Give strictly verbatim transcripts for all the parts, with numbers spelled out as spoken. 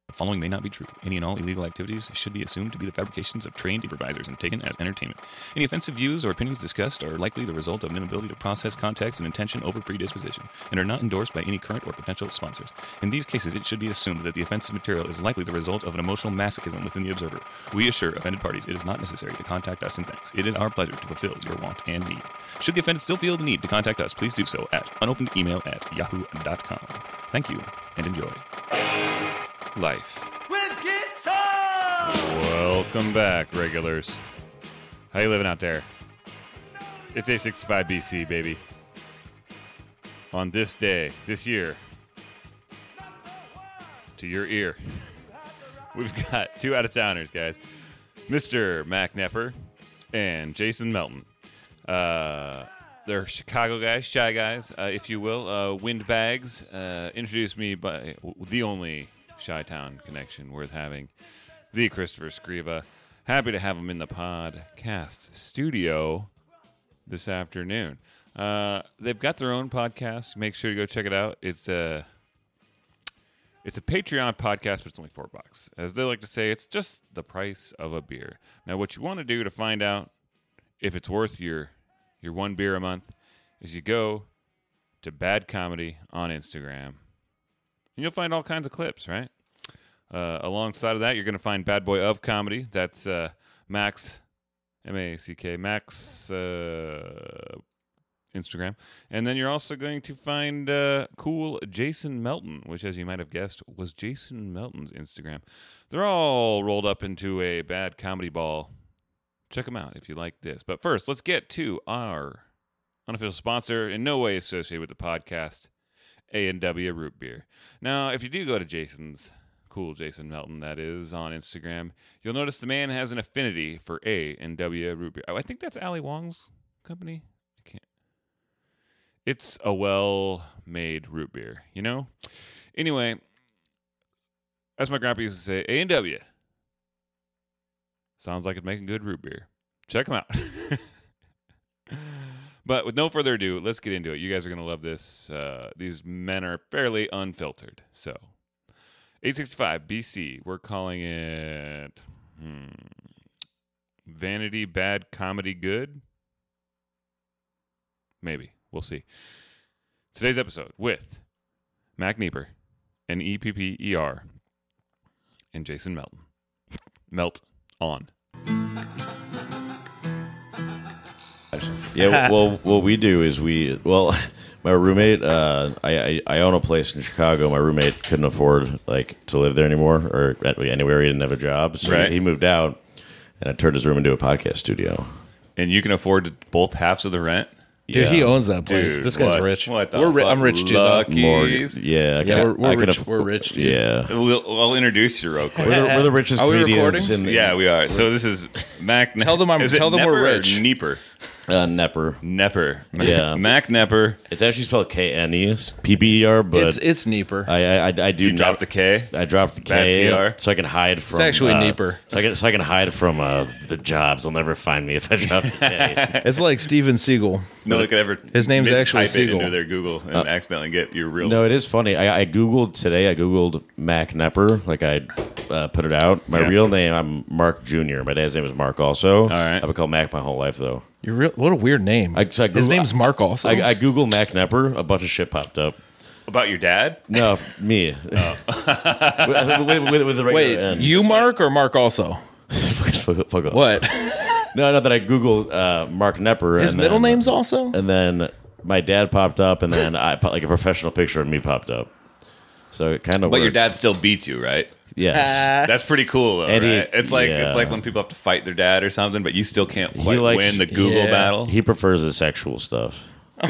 The following may not be true. Any and all illegal activities should be assumed to be the fabrications of trained improvisers and taken as entertainment. Any offensive views or opinions discussed are likely the result of an inability to process context and intention over predisposition, and are not endorsed by any current or potential sponsors. In these cases, it should be assumed that the offensive material is likely the result of an emotional masochism within the observer. We assure offended parties it is not necessary to contact us and thanks. It is our pleasure to fulfill your want and need. Should the offended still feel the need to contact us, please do so at unopened email at yahoo dot com. Thank you, and enjoy. Life. With guitar! Welcome back, regulars. How you living out there? It's A sixty-five B C, baby. On this day, this year, to your ear, we've got two out-of-towners, guys. Mister Mac Nepper and Jason Melton. Uh, they're Chicago guys, shy guys, uh, if you will. Uh, Windbags uh, introduced me by the only Chi-Town connection worth having, the Christopher Scriva. Happy to have him in the podcast studio this afternoon. Uh, they've got their own podcast. Make sure to go check it out. It's a it's a Patreon podcast, but it's only four bucks. As they like to say, it's just the price of a beer. Now, what you want to do to find out if it's worth your your one beer a month is you go to Bad Comedy on Instagram. And you'll find all kinds of clips, right? Uh, alongside of that, you're going to find Bad Boy of Comedy. That's uh, Max, M A C K, Max uh, Instagram. And then you're also going to find uh, cool Jason Melton, which, as you might have guessed, was Jason Melton's Instagram. They're all rolled up into a Bad Comedy ball. Check them out if you like this. But first, let's get to our unofficial sponsor, in no way associated with the podcast, A and W Root Beer. Now, if you do go to Jason's, cool Jason Melton, that is, on Instagram, you'll notice the man has an affinity for A and W Root Beer. Oh, I think that's Ali Wong's company. I can't. It's a well-made root beer, you know? Anyway, as my grandpa used to say, A and W sounds like it's making good root beer. Check them out. But with no further ado, let's get into it. You guys are going to love this. Uh, these men are fairly unfiltered. So, eight sixty-five B C, we're calling it hmm, Vanity Bad Comedy Good? Maybe. We'll see. Today's episode with Mac Nepper and E P P E R and Jason Melton. Melt on. Yeah, well, what we do is we, well, my roommate, uh, I, I I own a place in Chicago. My roommate couldn't afford, like, to live there anymore or anywhere. He didn't have a job. So right. he moved out, and I turned his room into a podcast studio. And you can afford both halves of the rent? Dude, yeah. he owns that place. Dude, this guy's what, rich. What the we're ri- fuck? I'm rich too, though. Luckies. Yeah, I Yeah, can, we're, we're I can rich. aff- We're rich, dude. Yeah. We'll, I'll introduce you real quick. We're the, we're the richest Are we comedians recording? in Yeah, we are. So this is Mac. Tell them I'm- Is it tell them we're Nepper or rich. Nepper. uh, Nepper. Nepper. Yeah. Mac Nepper. It's actually spelled K N E, P P E R, but It's it's Neeper. I, I, I, I do You not- dropped the K. I dropped the Bad K P R. so I can hide from. actually uh, Neeper. So I can so I can hide from uh, the jobs. They'll never find me if I drop the K. It's like Steven Seagal. No one could ever. His name's mistype actually it Siegel. into their Google and accidentally get your real. No, it is funny. I, I googled today. I googled Mac Nepper. Like I uh, put it out. My Yeah. real name, I'm Mark Junior My dad's name is Mark. Also, all right. I've been called Mac my whole life though. You're real. What a weird name. I, so I His Google- name's Mark. Also, I, I googled Mac Nepper. A bunch of shit popped up. About your dad? No, me. Oh. with, with, with, with the regular wait, N. you Mark or Mark also? fuck, fuck off. What? No, no. That I googled uh, Mark Nepper. His and middle then, name's also. And then my dad popped up, and then I like a professional picture of me popped up. So it kind of. But works. your dad still beats you, right? Yes. That's pretty cool, though, And he- right? It's like yeah. it's like when people have to fight their dad or something, but you still can't quite likes- win the Google yeah. battle. He prefers the sexual stuff.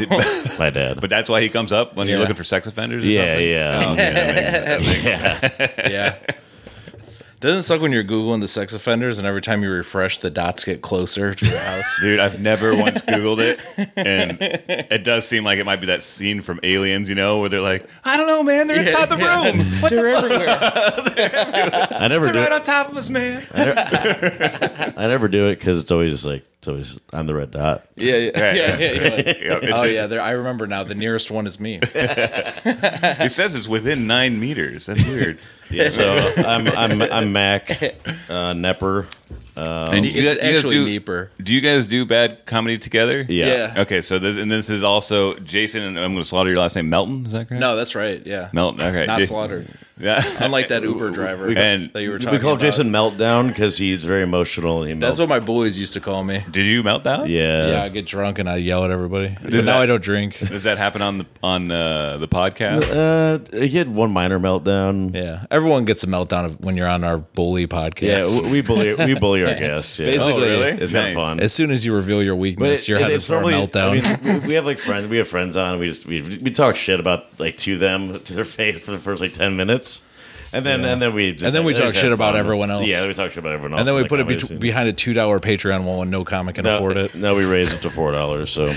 My dad. But that's why he comes up when you're Yeah. looking for sex offenders or yeah, something? yeah. Oh, okay, that makes, that makes yeah. Yeah. Doesn't it suck when you're Googling the sex offenders and every time you refresh, the dots get closer to your house? Dude, I've never once Googled it, and it does seem like it might be that scene from Aliens, you know, where they're like, I don't know, man, they're inside the room. What They're everywhere. I never do They're right it. on top of us, man. I never do it because it's always like So he's, I'm the red dot. Yeah, yeah, Right, yeah. that's yeah, right. you're like, Yep, it's oh just- yeah, there, I remember now. The nearest one is me. It says it's within nine meters. That's weird. Yeah, so I'm I'm I'm Mac uh, Nepper. and you, It's guys, you guys actually do, Neeper. do you guys do bad comedy together? Yeah. Yeah. Okay, so this, and this is also Jason, and I'm going to slaughter your last name, Melton. Is that correct? No, that's right. Yeah, Melton. Okay, not J- slaughtered. Yeah, Unlike that Uber driver and that you were talking We call about. Jason Meltdown because he's very emotional. And he That's melts. what my boys used to call me. did you melt down? Yeah. Yeah, I get drunk and I yell at everybody. But Does now that- I don't drink. Does that happen on the on uh, the podcast? Uh, he had one minor meltdown. Yeah, everyone gets a meltdown when you're on our bully Yeah, podcast. w- we bully we bully our guests. Yeah. Basically, Oh, really? It's Nice. kind of fun. As soon as you reveal your But weakness, it- you're it- having it's for a normally- meltdown. I mean, we- we have like friends. We have friends on. We just we we talk shit about like to them to their face for the first like ten minutes, and then and then we just, And then we just talk have shit about fun. everyone else. Yeah, we talk shit about everyone else. and then in we the put it comedy be- scene. behind a two dollar Patreon wall, and no comic can No, afford it. No, we raised it to four dollars. So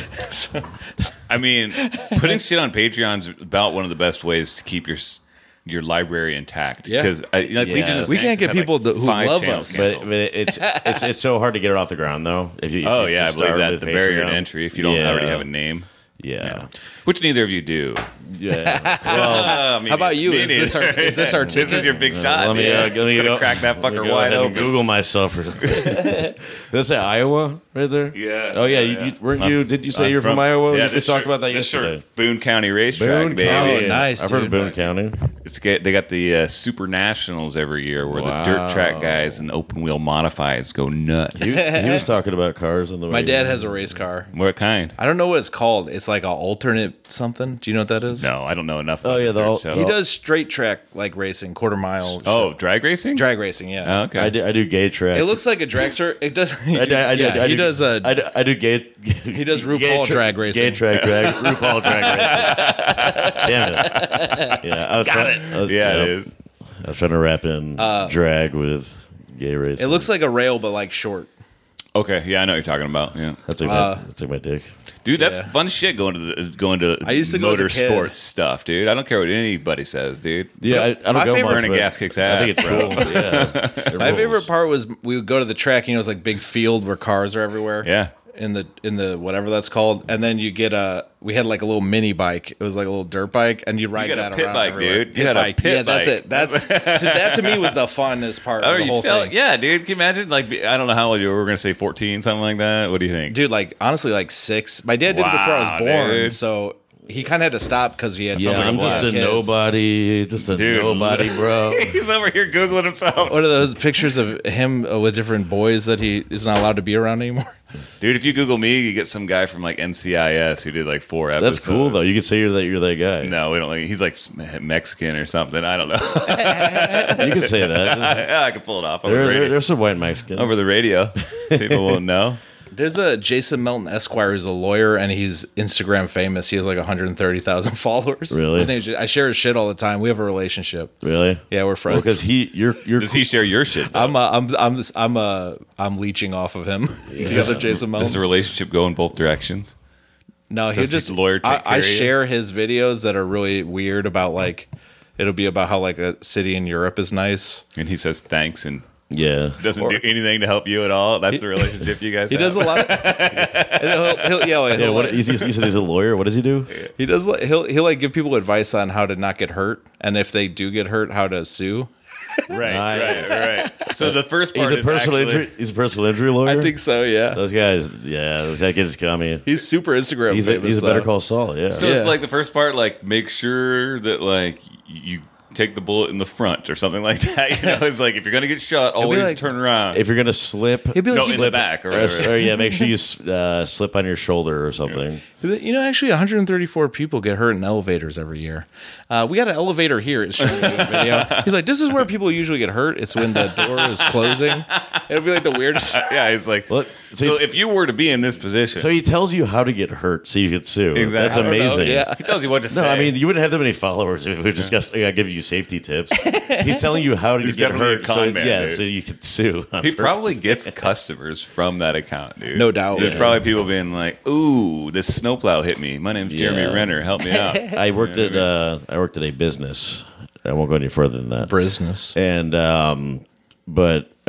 I mean, putting shit on Patreon's about one of the best ways to keep your s- your library intact. Yeah. Because like, Yeah. Legion of We Skanks can't get had, like, people that- who five love channels us. but, canceled. but it's it's it's so hard to get it off the ground though. If you, if oh you yeah, I just believe start that with the barrier to Patreon. entry if you don't Yeah. already have a name. Yeah. Which neither of you do. Yeah. Well, How about you? Is this our- is this our This is ticket? your big shot. let me, man. uh, let me Just gonna go, crack that let me fucker go wide ahead and open. Google myself. For, did that say Iowa right there? Yeah. Oh yeah. Yeah, You, yeah. you, weren't I'm- you? Did you say I'm you're from, Iowa? Yeah, we this talked shirt- about that this shirt, yesterday. Boone County racetrack, Boone baby. County. Oh, nice, I've heard of dude. Boone County. It's get, they got the uh, Super Nationals every year where Wow. the dirt track guys and the open wheel modifieds go nuts. He was, he was talking about cars on the way. My dad has a race car. What kind? I don't know what it's called. It's like an alternate something. Do you know what that is? No, I don't know enough. Oh, about yeah, the dirt al- stuff. He does straight track like racing, quarter mile. Oh, drag racing? drag racing. Yeah. Oh, okay. I do, I do gay track. It looks like a dragster. It does. I, do- I, do- yeah, I he do, does a. I do, I do gay. He does RuPaul gay tra- drag racing. Gay track drag. RuPaul drag racing. Damn it. Yeah, I was Got trying, it. I was, yeah, yep. it is. I was trying to wrap in drag with gay racing. It looks like a rail, but like short. Okay, yeah, I know what you're talking about. Yeah, That's like, uh, my, that's like my dick. dude, that's Yeah. fun shit going to the, going to I used to go as a kid. motorsports stuff, dude. I don't care what anybody says, dude. Yeah, I, I don't My go favorite- much, Burning but gas kicks I think ass, it's bro. cool. Yeah, It My rules. favorite part was we would go to the track. You know, it's like big field where cars are everywhere. Yeah. In the in the whatever that's called, and then you get a. We had like a little mini bike. It was like a little dirt bike, and you ride got a that pit around bike, everywhere. dude. You had a pit yeah, that's bike. it. That's to, that to me was the funnest part Oh, of the you whole tell, thing. yeah, dude. Can you imagine? Like, I don't know how old you were. We're gonna say fourteen, something like that. What do you think? Dude, like honestly, like six. My dad did it before I Wow, was born, dude. so he kind of had to stop because he had Yeah, something I'm to just a kids. nobody. Just a Dude, nobody, bro. He's over here googling himself. What are those pictures of him uh, with different boys that he is not allowed to be around anymore? Dude, if you Google me, you get some guy from like N C I S who did like four episodes. That's cool though. You could say you're that. You're that guy. No, we don't like. He's like Mexican or something. I don't know. You can say that. yeah, I can pull it off over There, the there, radio. there's some white Mexicans. Over the radio. People won't know. There's a Jason Melton Esquire who's a lawyer and he's Instagram famous. He has like one hundred thirty thousand followers. Really? His name's, I share his shit all the time. We have a relationship. Really? Yeah, we're friends. Because he, you're, you're. Does he share your shit? Though? I'm uh, I'm I'm I'm uh, I'm leeching off of him. The other Jason Does the Melton. relationship go in both directions? No, he does just his lawyer take I, care I of you? share his videos that are really weird about like it'll be about how like a city in Europe is nice. And he says thanks and Yeah. doesn't do anything to help you at all. That's the relationship you guys He have. does a lot. Of, and he'll, he'll, yeah, well, Yeah. he'll, What? He's, he's, you said he's a lawyer. What does he do? he does. like- He'll he'll like give people advice on how to not get hurt, and if they do get hurt, how to sue. Right, Nice. right, right. So the first part He's a is personal actually, injury. He's a personal injury lawyer. I think so. Yeah, those guys. Yeah, those guys is coming. he's super Instagram. He's a, famous, he's a better though. call Saul. Yeah. So Yeah. it's like the first part, like make sure that like you take the bullet in the front or something like that. You know, it's like if you're gonna get shot, always like- turn around. if you're gonna slip, He'd be like, no, in the slip back or or, whatever. or yeah, make sure you uh, slip on your shoulder or something. You know, actually, one hundred thirty-four people get hurt in elevators every year. Uh, we got an elevator here. It's showing me a video. He's like, "This is where people usually get hurt. It's when the door is closing. It'll be like the weirdest." yeah, it's like What? so. So, if you were to be in this position, so he tells you how to get hurt, so you could sue. Exactly. That's I don't know, amazing. yeah. he tells you what to No, say. I mean you wouldn't have that many followers if we just got I give you safety tips. He's telling you how to He's get definitely a hurt, con so man, yeah, dude. so you could sue. on he purpose. probably gets customers from that account, dude. No doubt. There's Yeah. probably people being like, "Ooh, this snowplow hit me. My name's Jeremy Yeah. Renner. Help me out." I worked at uh, I worked at a business. I won't go any further than that. Business. And um, but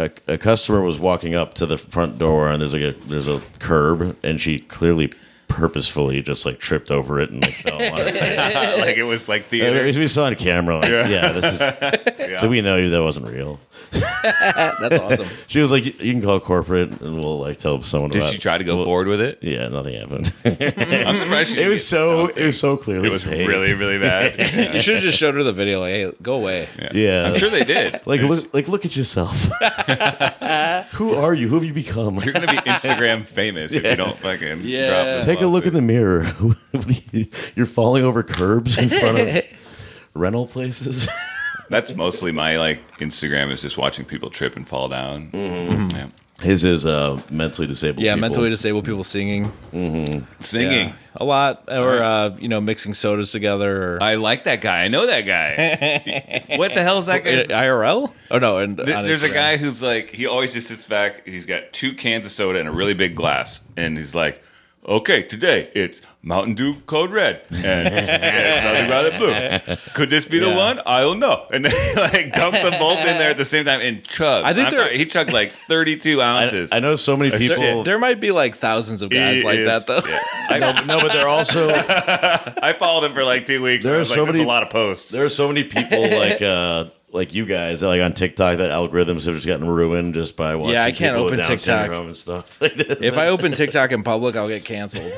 a, a customer was walking up to the front door, and there's like a there's a curb, and she clearly purposefully just like tripped over it and like fell on it. Like it was like Yeah, theater. we saw on camera. Like, yeah. yeah, this is. So we know that wasn't real. That's awesome. She was like, "You can call corporate, and we'll like tell someone." Did about she try to go we'll- forward with it? Yeah, nothing happened. I'm surprised she it didn't was get so. something. It was so clearly. It was fake. really, really bad. You should have just showed her the video. Like, hey, go away. Yeah, I'm sure they did. Like look, like look at yourself. Who are you? Who have you become? You're gonna be Instagram famous if you don't fucking Yeah. drop this. Take a look in lawsuit. the mirror. You're falling over curbs in front of rental places. That's mostly my like Instagram is just watching people trip and fall down. Mm-hmm. Yeah. His is uh, mentally disabled. Yeah, people. mentally disabled people singing. Singing. Yeah, a lot, or uh, you know, mixing sodas together. Or I like that guy. I know that guy. What the hell is that guy? I R L? Oh no, and Th- There's a guy who's like, he always just sits back. He's got two cans of soda and a really big glass, and he's like, "Okay, today it's Mountain Dew Code Red and, and something rather blue. Could this be the Yeah. one? I don't know." And then he like dumps them both in there at the same time and chugs. I think I'm they're- talking- he chugged like thirty-two I, ounces. I know so many people. There, there might be like thousands of guys He like is- that though. yeah. I know, no, but they're also I followed him for like two weeks. There There are was like, so "That's many- a lot of posts." there are so many people like uh, like you guys like on TikTok that algorithms have just gotten ruined just by watching. Yeah, I can't people with open Down TikTok. syndrome and stuff. If I open TikTok in public, I'll get canceled.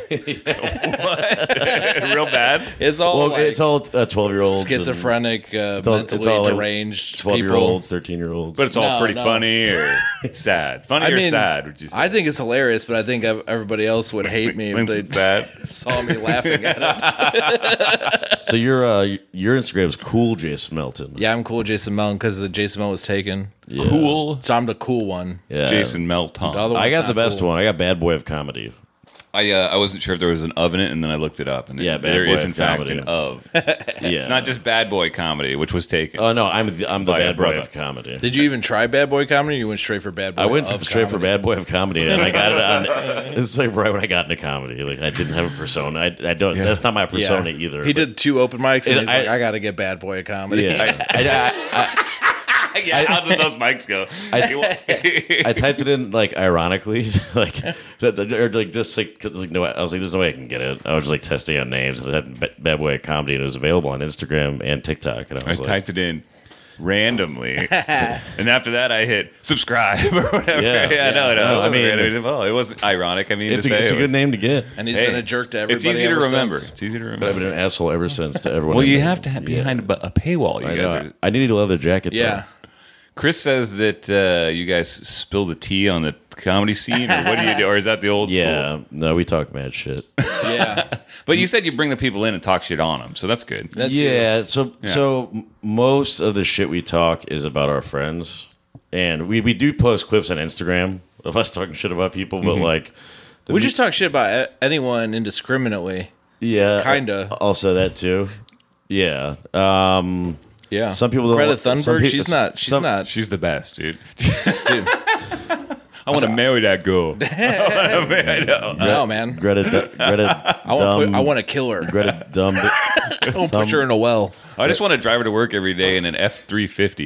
Real bad. It's all well, like it's all uh, twelve year olds, schizophrenic, uh, all- it's mentally all, like, deranged twelve year people. olds, thirteen year olds. But it's all No, pretty no. funny or sad. Funny I or mean, sad, would you say? I think it's hilarious, but I think ev- everybody else would hate me if When's they it sad? saw me laughing at it. So your uh, your Instagram is cool, Jason Melton. Yeah, I'm cool, Jason Melton, because the Jason Melton was taken. Yeah. Cool. So I'm the cool one. Yeah. Jason Melton. The other I one's got not the best cool. one. I got Bad Boy of Comedy. I uh, I wasn't sure if there was an of in it, and then I looked it up, and Yeah, it, Bad there Boy is in of fact Comedy. an of. Yeah, It's not just bad boy comedy, which was taken. Oh no, I'm the, I'm the By your Bad Boy brother. of Comedy. Did you even try Bad Boy Comedy? Or you went straight for Bad Boy. I went of straight for comedy? Bad Boy of Comedy, and I got it on. This is like right when I got into comedy. Like I didn't have a persona. I, I don't. That's not my persona Yeah. either. He but- did two open mics, and It- he's I- like, I got to get Bad Boy Comedy. Yeah. I, I, yeah, how did those mics go? I, I typed it in like ironically, like or like just like, 'cause, like no. I was like, there's no way I can get it. I was just like testing out names. And that Ba- Bad Boy of Comedy, and it was available on Instagram and TikTok. And I I was like, typed it in randomly, and after that, I hit subscribe or whatever. Yeah. Yeah, no, no. No, I I mean- mean, well, it wasn't ironic. I mean, it's to a, say it's a It good was- name to get. And he's Hey, been a jerk to everybody. It's easy to ever remember. since. It's easy to But I've remember. been an asshole ever since to everyone. Well, I you know. have to have Yeah. behind a, a paywall. You I guys know. are. I need a leather jacket. Yeah. Though. Chris says that uh, you guys spill the tea on the comedy scene, or what do you do? Or is that the old Yeah. school? No, we talk mad shit. Yeah. But you said you bring the people in and talk shit on them, so that's good. That's yeah. So Yeah. so m- most of the shit we talk is about our friends, and we we do post clips on Instagram of us talking shit about people, but Mm-hmm. like. We just talk shit about a- anyone indiscriminately. Yeah, Kinda. Also, that too. Yeah. Um, Yeah. Some people don't Greta want- some Thunberg, peop- she's not. She's some- not. She's the best, dude. I want to marry that girl. I wanna marry- I know. No, man. Greta. Greta. I want. dumb, Put, I want to kill her. Greta. Dumb. I want to put her in a well. I just want to drive her to work every day in an F three fifty.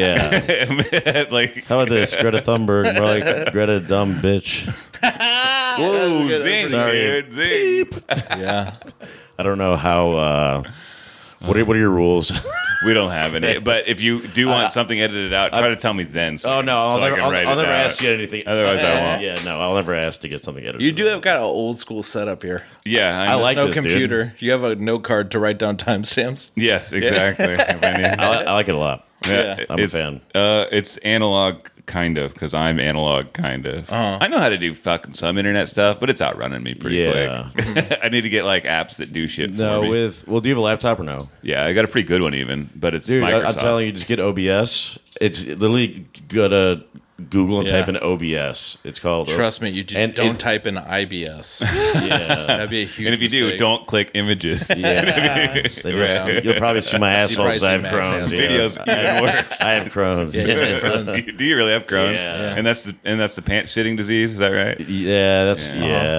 Yeah. Like, How about this, Greta Thunberg? More like Greta. Dumb bitch. whoa, zing, Sorry. dude, zing. Yeah. I don't know how. Uh, what are what are your rules? We don't have any. But if you do want something edited out, try to tell me then. So Oh no, I'll so I never. can I'll, write I'll it never down. ask you anything. Otherwise, I won't. Yeah, no, I'll never ask to get something edited. You do have kind of an old school setup here. Yeah, I know. like No this, dude. computer. You have a note card to write down timestamps. Yes, exactly. If I need- I, li- I like it a lot. Yeah, Yeah. I'm a it's, fan. Uh, it's analog, kind of, because I'm analog, kind of. Uh-huh. I know how to do fucking some internet stuff, but it's outrunning me pretty Yeah. quick. I need to get like apps that do shit No, for me. with well, do you have a laptop or no? yeah, I got a pretty good one even, but it's Dude, I, Microsoft. I'm telling you, just get O B S. It's literally go to Google and Yeah. type in O B S. It's called. Trust me, you do, And don't it- type in I B S. Yeah, That'd be a huge and if you do, mistake. don't click images. yeah. They just- You'll probably see my asshole because I have probably see Max Crohn's. has yeah. Videos even worse. I have Crohn's. Yeah, Yeah, he's got Crohn's. do you really have Crohn's? Yeah. And that's the and that's the pants shitting disease. Is that right? that's Yeah. yeah.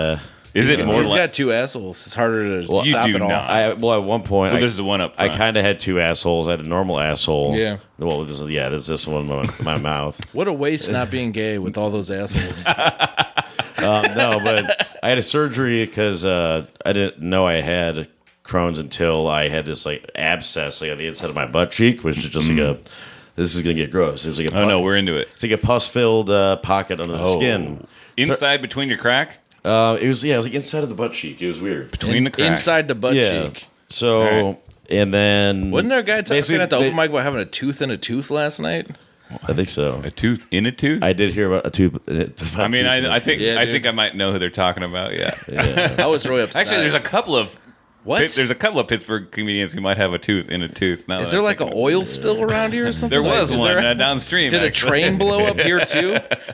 Is it more He's like? got two assholes. It's harder to you stop do it all. not. I well at one point Well, I, there's the one up I front. kind of had two assholes. I had a normal asshole. Yeah. Well, this is yeah. This is this one in my, my mouth. What a waste not being gay with all those assholes. Um, no, but I had a surgery because uh, I didn't know I had Crohn's until I had this like abscess like on the inside of my butt cheek, which is just like a. This is gonna get gross. There's like a. Oh pu- no, we're into it. It's like a pus-filled uh, pocket under the Oh. skin. Inside between your crack, Uh, it was yeah. It was like inside of the butt cheek. It was weird. between the crack. Inside the butt yeah. cheek. So Alright. and then Wasn't there a guy talking Basically, at the they- open mic about having a tooth in a tooth last night? I think so. a tooth in a tooth. I did hear about a tooth. about I mean, tooth- I, I think Yeah, I dude. think I might know who they're talking about. Yeah. I was really upset. Actually, there's a couple of what? Pit- there's a couple of Pittsburgh comedians who might have a tooth in a tooth. Now Is that there I like think an of it. oil spill around here or something? There was Like, is one there- uh, downstream. Did a actually. train blow up here too?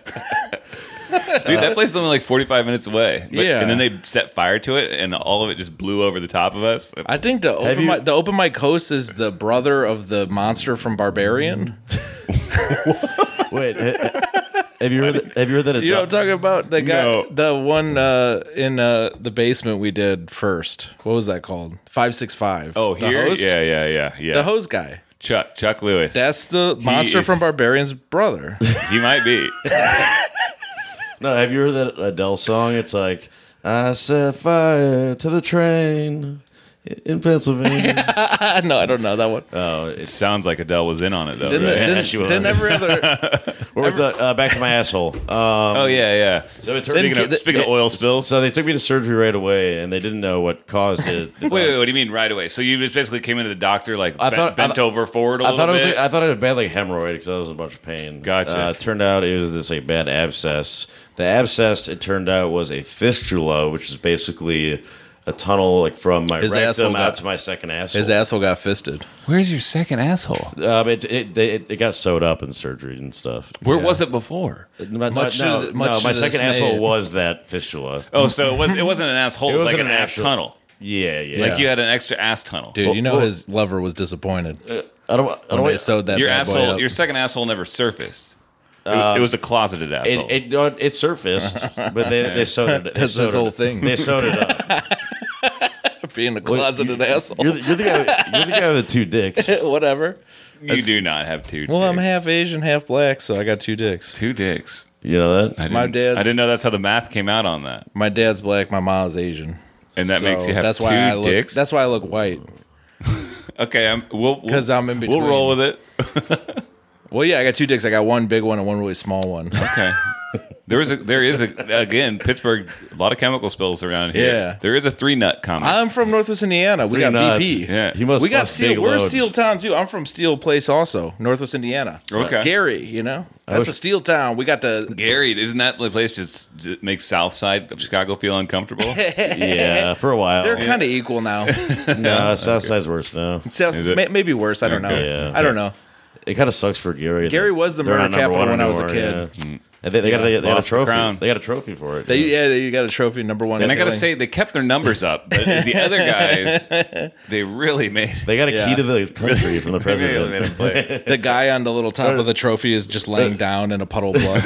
Dude, that place is only like forty-five minutes away. But- Yeah. And then they set fire to it, and all of it just blew over the top of us. I think the open you- mic, the open mic host is the brother of the monster from Barbarian. Wait, ha- have you heard? That, have you heard that? A You know what I'm talking about? The guy, No. the one uh, in uh, the basement we did first. What was that called? Five six five. Oh, The here? host? Yeah, yeah, yeah, yeah. The host guy. Chuck, Chuck Lewis. That's the monster is- from Barbarian's brother. he might be. No, have you heard that Adele song? It's like I set fire to the train in Pennsylvania. No, I don't know that one. oh, It it's sounds like Adele was in on it, though. Didn't, right? didn't, she was. didn't every other where was that? Uh, back to my asshole. Um, Oh, yeah, yeah. so it Speaking, Then- of, speaking of oil spills. So they took me to surgery right away, and they didn't know what caused it. Wait, wait, what do you mean right away? So you just basically came into the doctor like I bent, thought- bent I th- over forward a I little thought it was. bit? Like, I thought I had a bad like hemorrhoid because I was in a bunch of pain. Gotcha. Uh, it turned out it was this like bad abscess. The abscess, it turned out, was a fistula, which is basically a tunnel like from my His asshole rectum got- out to my second asshole. his asshole got fisted. Where's your second asshole? Um, it, it, it it got sewed up in surgery and stuff. Where was it before? No, Much no, to the- no, much to my the second dismay. asshole was that fistula. Oh, so it was it wasn't an asshole. It was like wasn't an an ass actual- tunnel. Yeah, yeah. Like you had an extra ass tunnel. Dude, you know well- his lover was disappointed I don't. I when don't. they sewed that your bad boy asshole, up. your second asshole never surfaced. It, it was a closeted asshole. It, it it surfaced, but they they sewed it. They That's sewed his it- whole thing. They sewed it up. Being a closeted asshole. You're the, you're the guy. You're the guy with the two dicks. Whatever. you do not have two. Well, I'm dicks. half Asian, half black, so I got two dicks. two dicks. You know that? I My didn't- dad's- I didn't know that's how the math came out on that, My dad's black, my mom's Asian. and that So makes you have that's two why I look, dicks. That's why I look white. okay. I'm we'll 'Cause I'm in We'll roll with it. Well, yeah, I got two dicks. I got one big one and one really small one. Okay. There is a there is a again Pittsburgh, a lot of chemical spills around here. Yeah. There is a three nut comic. I'm from Northwest Indiana. We Three got nuts. B P. Yeah. He must We got bust Steel. big We're loads. Steel Town too. I'm from Steel Place also, Northwest Indiana. Okay. Gary, you know that's wish- a Steel Town. We got the Gary, isn't that the place just, just makes South Side of Chicago feel uncomfortable? Yeah, for a while. They're kind of equal now. no, South Side's worse now. South, Is it? may, maybe worse. I don't know. Okay. Yeah. I don't know. It kind of sucks for Gary. Gary was the They're murder not number capital one when I was a anymore, kid. yeah. And They, they got, they, they got a Lost the trophy. crown. They got a trophy for it. They, yeah, you got a trophy number one. And I got to killing. say, they kept their numbers up, but the other guys, they really made. They got a Yeah. key to the country from the They really made president. them play. the guy on the little top of the trophy is just laying down in a puddle of blood.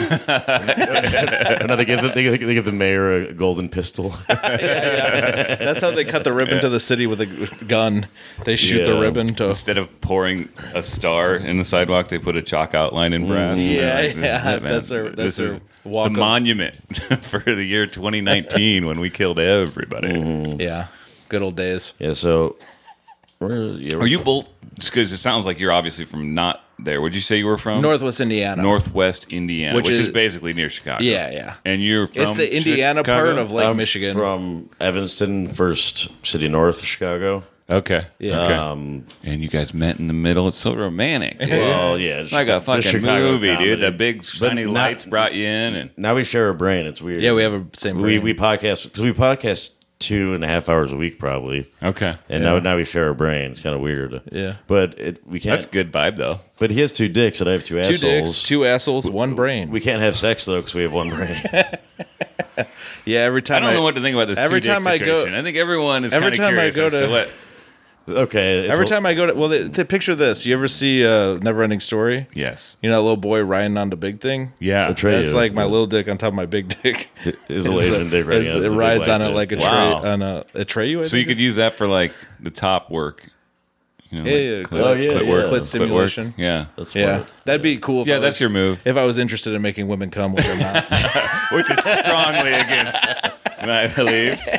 no, they give the, they, give- they give the mayor a golden pistol. That's how they cut the ribbon to the city with a gun. They shoot the Yeah. ribbon to. Instead of pouring a star in the sidewalk, they put a chalk outline in brass. And they're Yeah, like, "This is yeah, it, man. that's their- that's This their is walk the of- monument for the year twenty nineteen when we killed everybody. Yeah, good old days. yeah, so. Where, yeah, Are you both? Just because it sounds like you're obviously from not there. Would you say you were from Northwest Indiana. Northwest Indiana, Which which, is, is- basically near Chicago? Yeah, yeah. And you're from It's the Indiana Chicago? part of Lake I'm Michigan. from Evanston, first city north of Chicago. Okay. Yeah. Okay. Um, and you guys met in the middle. It's so romantic. Dude. well, yeah, It's like a just fucking Chicago movie, comedy. dude. The big shiny not- lights brought you in, and Now we share a brain. It's weird. yeah, we have a same. we brain. we podcast because we podcast two and a half hours a week probably, okay, and now now we share a brain. It's kind of weird. Yeah. but it we can't. that's good vibe though. But he has two dicks and I have two two assholes. dicks, two assholes, one brain. We can't have sex though because we have one brain. yeah, every I time don't know what to think about this every two dick time I go- situation. I think everyone is every kind of time I curious go as to, to- what Okay. it's Every a- time I go to well, they, they picture this. You ever see uh, Neverending Story? Yes. You know, that little boy riding on the big thing. Yeah. Atreyu. That's like my little dick on top of my big dick. is a Asian dick right It's- It rides on it like a tray Wow. on a, a Atreyu. I So you think could use that for like the top work. You know, Yeah, like yeah, clit, oh, yeah, clit yeah. work, Clit work. stimulation. Yeah. That's yeah, smart. that'd be cool. If Yeah, I that's was, your move. If I was interested in making women come with their mouth. Which is strongly against my beliefs.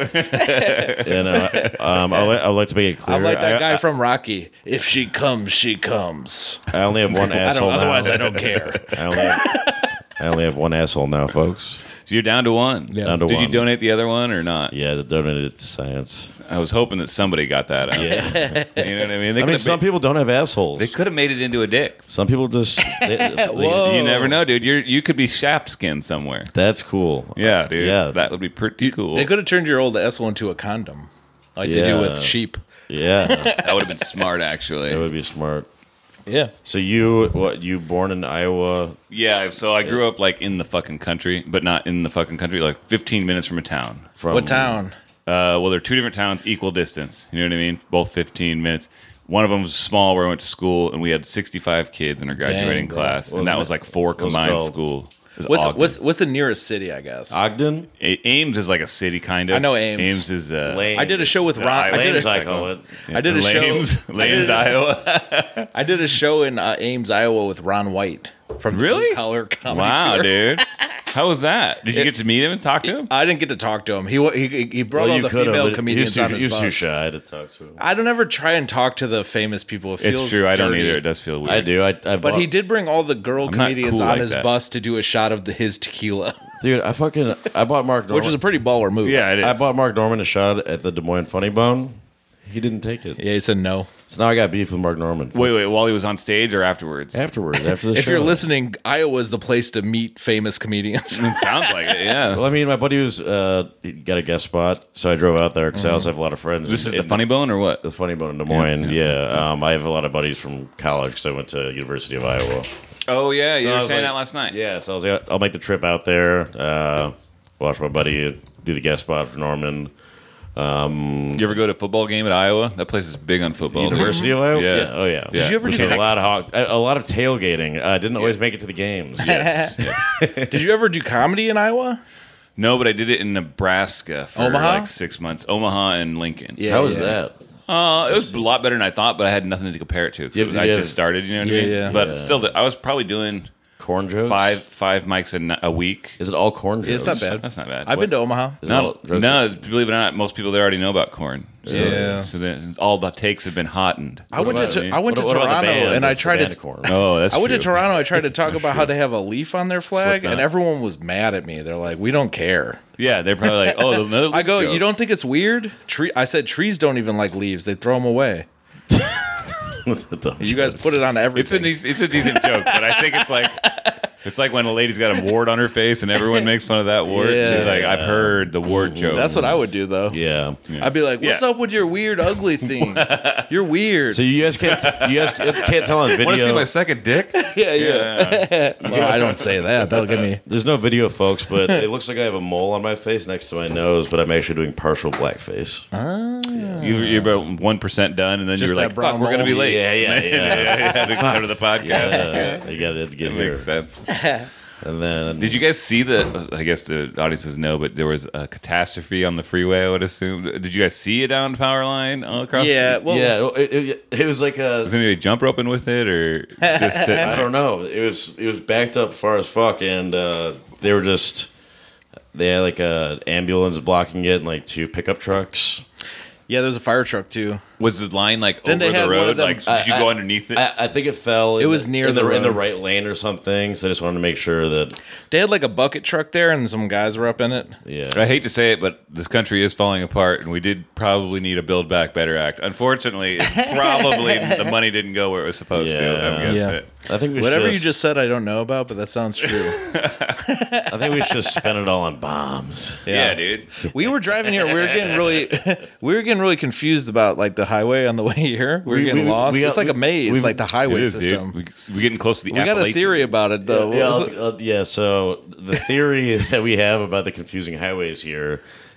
Yeah, no, I- um, I would I would like to make it clear. I'm like that I, guy I, from Rocky. If she comes, she comes. I only have one I asshole don't, now. otherwise, I don't care. I only have, I only have one asshole now, folks. So you're down to one. Yeah. Down to Did you one. donate the other one or not? Yeah, they donated it to science. I was hoping that somebody got that out. Yeah. You know what I mean? They I mean, could've some ma- people don't have assholes. They could have made it into a dick. Some people just. They, they- Whoa. You never know, dude. You're you could be shaft skinned somewhere. That's cool. Yeah, dude. Yeah. That would be pretty cool. They could have turned your old asshole into a condom, like they do Yeah. with sheep. Yeah, That would have been smart, actually. that would be smart. Yeah. So you, what? You born in Iowa? Yeah, so I grew up like in the fucking country, but not in the fucking country, like fifteen minutes from a town. From What town? Uh, well, they're two different towns, equal distance. You know what I mean? Both fifteen minutes. One of them was small where I went to school, and we had sixty-five kids in our graduating Dang, bro. class, What and was that it- was like four what was it combined called? school. It was What's Ogden. what's what's the nearest city? I guess. Ogden? A- Ames is like a city, kind of. I know Ames. Ames is uh, Lame. I did a show with Ron. I did Lames, a, I call it. I did a show- Lames, I Lames, did- Iowa. I did a show in uh, Ames, Iowa, with Ron White from the Really? Blue Collar Comedy Wow, Tour. dude. How was that? Did you It- get to meet him and talk to him? I didn't get to talk to him. He wa- he he brought Well, all you the could've, female but he comedians was too, on his he was bus. too shy to talk to him. I don't ever try and talk to the famous people. It feels It's true. I don't dirty. either. It does feel weird. I do. I, I But bought, he did bring all the girl I'm not comedians cool on like his that. bus to do a shot of the, his tequila, dude. I fucking I bought Mark Norman. which is a pretty baller move. Yeah, it is. I bought Mark Norman a shot at the Des Moines Funny Bone. He didn't take it. Yeah, he said no. So now I got beef with Mark Norman. Wait, wait. While he was on stage or afterwards? Afterwards, after the If show. you're listening, Iowa's the place to meet famous comedians. It sounds like it. Yeah. Well, I mean, my buddy was uh, he got a guest spot, so I drove out there because I also have a lot of friends. This in- is the in Funny Bone or what? the Funny Bone in Des Moines. Yeah, Yeah, Um, I have a lot of buddies from college because I went to University of Iowa. Oh yeah, you So I were was saying like- that last night. Yeah, so I was like, I'll make the trip out there, uh, watch my buddy do the guest spot for Norman. You ever go to a football game at Iowa? That place is big on football. dude. University of Iowa. Yeah. Oh yeah. Did you ever We do did a that- lot of hawk, a a lot of tailgating. I didn't always make it to the games. Yes. yes. Did you ever do comedy in Iowa? No, but I did it in Nebraska for Omaha? like six months. Omaha and Lincoln. Yeah. How was that? Uh, it was a lot better than I thought, but I had nothing to compare it to. 'cause Yeah, it was, did I you just have- started, you know what Yeah, I mean? yeah. But Yeah. still, I was probably doing Corn jokes. five five mics a, n- a week. Is it all corn jokes? Yeah, it's not bad. That's not bad. I've been to Omaha. Is it all No, jokes? no, believe it or not, most people there already know about corn. So, Yeah. So then all the takes have been hottened. I went about to me? I went What- to what about the Toronto band? and I The tried band to. corn. Oh, that's I went true. to Toronto. I tried to talk about how they have a leaf on their flag, Slipknot. and everyone was mad at me. They're like, "We don't care." Yeah, they're probably like, oh, another I go, joke. "You don't think it's weird?" Tree. I said, "Trees don't even like leaves. They throw them away." You guys put it on It's a everything. dec- it's a decent joke, but I think it's like it's like when a lady's got a wart on her face and everyone makes fun of that wart. Yeah. She's like, I've heard the wart joke. That's what I would do, though. Yeah. I'd be like, "What's Yeah. up with your weird, ugly thing? You're weird." So you guys can't t- you guys can't tell on video. Want to see my second dick? yeah, yeah. Well, I don't say that. That'll get me. There's no video, folks, but it looks like I have a mole on my face next to my nose, but I'm actually doing partial blackface. You, you're about one percent done, and then Just you were that like, brown "Fuck, we're gonna be mole. late." Yeah, yeah, yeah. You had to come to the podcast. Uh, you got to get That here. makes sense. And then Did you guys see the? I guess the audiences know, but there was a catastrophe on the freeway. I would assume. Did you guys see a downed power line all across? Yeah, the, well, yeah, it, it, it was like a. was anybody jump roping with it or just sitting? I don't know. It was it was backed up far as fuck, and uh, they were just they had like a ambulance blocking it and like two pickup trucks. yeah. There's a fire truck too. Was the line like Then they over had the one of road? them- Like, did I- you I- go underneath it? I, I think it fell. in It was the, near in the in the road. right lane or something. So I just wanted to make sure that They had like a bucket truck there, and some guys were up in it. yeah. I hate to say it, but this country is falling apart, and we did probably need a Build Back Better Act. Unfortunately, it's probably the money didn't go where it was supposed to. Yeah. I'm guessing Yeah. it. I think we Whatever should you just said, I don't know about, but that sounds true. I think we should just spend it all on bombs. Yeah, dude. We were driving here. We were getting really, we were getting really confused about like the highway on the way here. We were We- getting we- lost. we got- it's like a we- maze, we- like the highway It is, system. dude. We, we're getting close to the We got a Appalachian. theory about it though. Yeah, What was I'll- I'll- yeah, so the theory that we have about the confusing highways here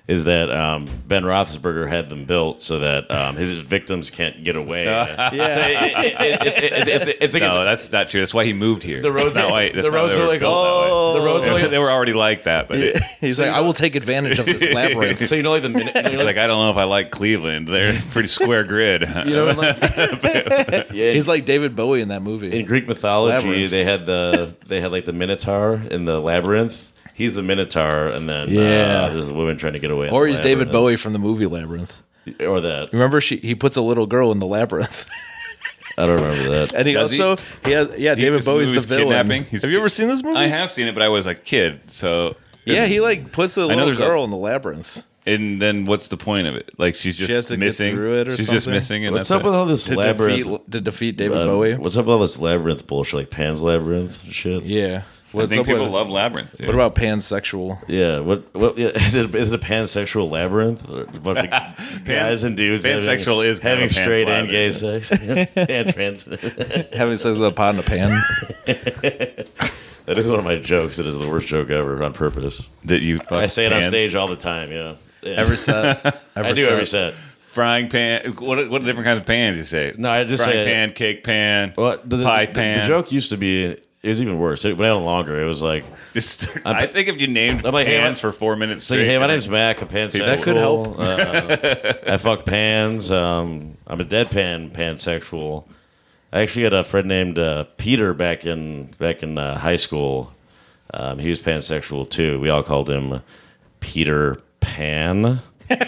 is that um, Ben Roethlisberger had them built so that um, his victims can't get away. Yeah. So it, it, it, it, it, it's, it's like No, it's, that's not true. That's why he moved here. The roads- That's not why. That's the not roads they are were like, built that way. oh, the roads are like, they were already like that, but it, He's like, I will take advantage of this labyrinth. so you know, like the minute, you know, it's like I don't know if I like Cleveland. They're a pretty square grid. you know, like, yeah, He's like David Bowie in that movie. in Greek mythology, Labyrinth. they had the they had like the Minotaur in the labyrinth. He's the Minotaur, and then Yeah. uh, there's the woman trying to get away. in or the he's David labyrinth. Bowie from the movie Labyrinth. or that. Remember, she he puts a little girl in the labyrinth, I don't remember that. and he Does he? also he has yeah He- David this Bowie's the movie's villain. kidnapping? He's Have you kid- ever seen this movie? I have seen it, but I was a kid, so Yeah, it's- he like puts a know little there's a- girl in the labyrinth. And then what's the point of it? Like she's just has to get missing. through it or she's just something? missing, and What's that's up with it. all this To labyrinth? defeat to defeat David uh, Bowie. What's up with all this labyrinth bullshit, like Pan's Labyrinth and shit? Yeah. I What's think up people with, love labyrinths. Dude. What about pansexual? Yeah, what? What? Yeah, is it is it a pansexual labyrinth? Or a bunch of guys and dudes pansexual having, is kind having of a pan straight and gay labyrinth. sex and trans. Having sex with a pot in a pan. That is one of my jokes. It is the worst joke ever on purpose. that you? I say it on pans? stage all the time. Yeah, yeah. Every set. Every I do set. every set. Frying pan. What? What different kinds of pans you say? No, I just frying say- pan, cake pan, Well, the, the, pie the, pan. the joke used to be. It was even worse. It went on longer. It was like, Just, I think if you named I'm like, hey, pans my- for four minutes it's like, straight, hey, my and name's Mac. I'm pansexual. That could help. Uh, I fuck pans. Um, I'm a deadpan pansexual. I actually had a friend named uh, Peter back in back in uh, high school. Um, he was pansexual too. We all called him Peter Pan.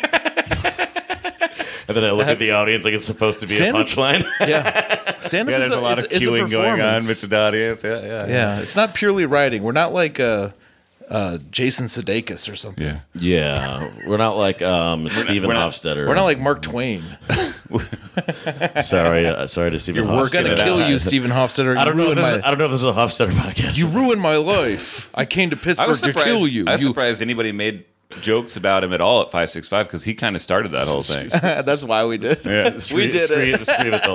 And then I look at the audience like it's supposed to be Stand- a punchline. Yeah. Stand up yeah, is there's a lot it's- of it's a queuing going on performance. with the audience. Yeah, yeah, Yeah, it's not purely writing. We're not like uh, uh, Jason Sudeikis or something. yeah. Yeah, we're not like um, Stephen we're not- Hofstetter. We're not like Mark Twain. sorry, uh, sorry to Stephen. We're Hofstetter. gonna kill you, Stephen Hofstetter. I don't You know. If ruined this is, my- I don't know if this is a Hofstetter podcast. You ruined my life. I came to I Pittsburgh was to surprised. kill you. I was You- surprised anybody made jokes about him at all at five six five because he kind of started that whole thing. That's why we did. Yeah. Scream, we did scream, it. Scream at all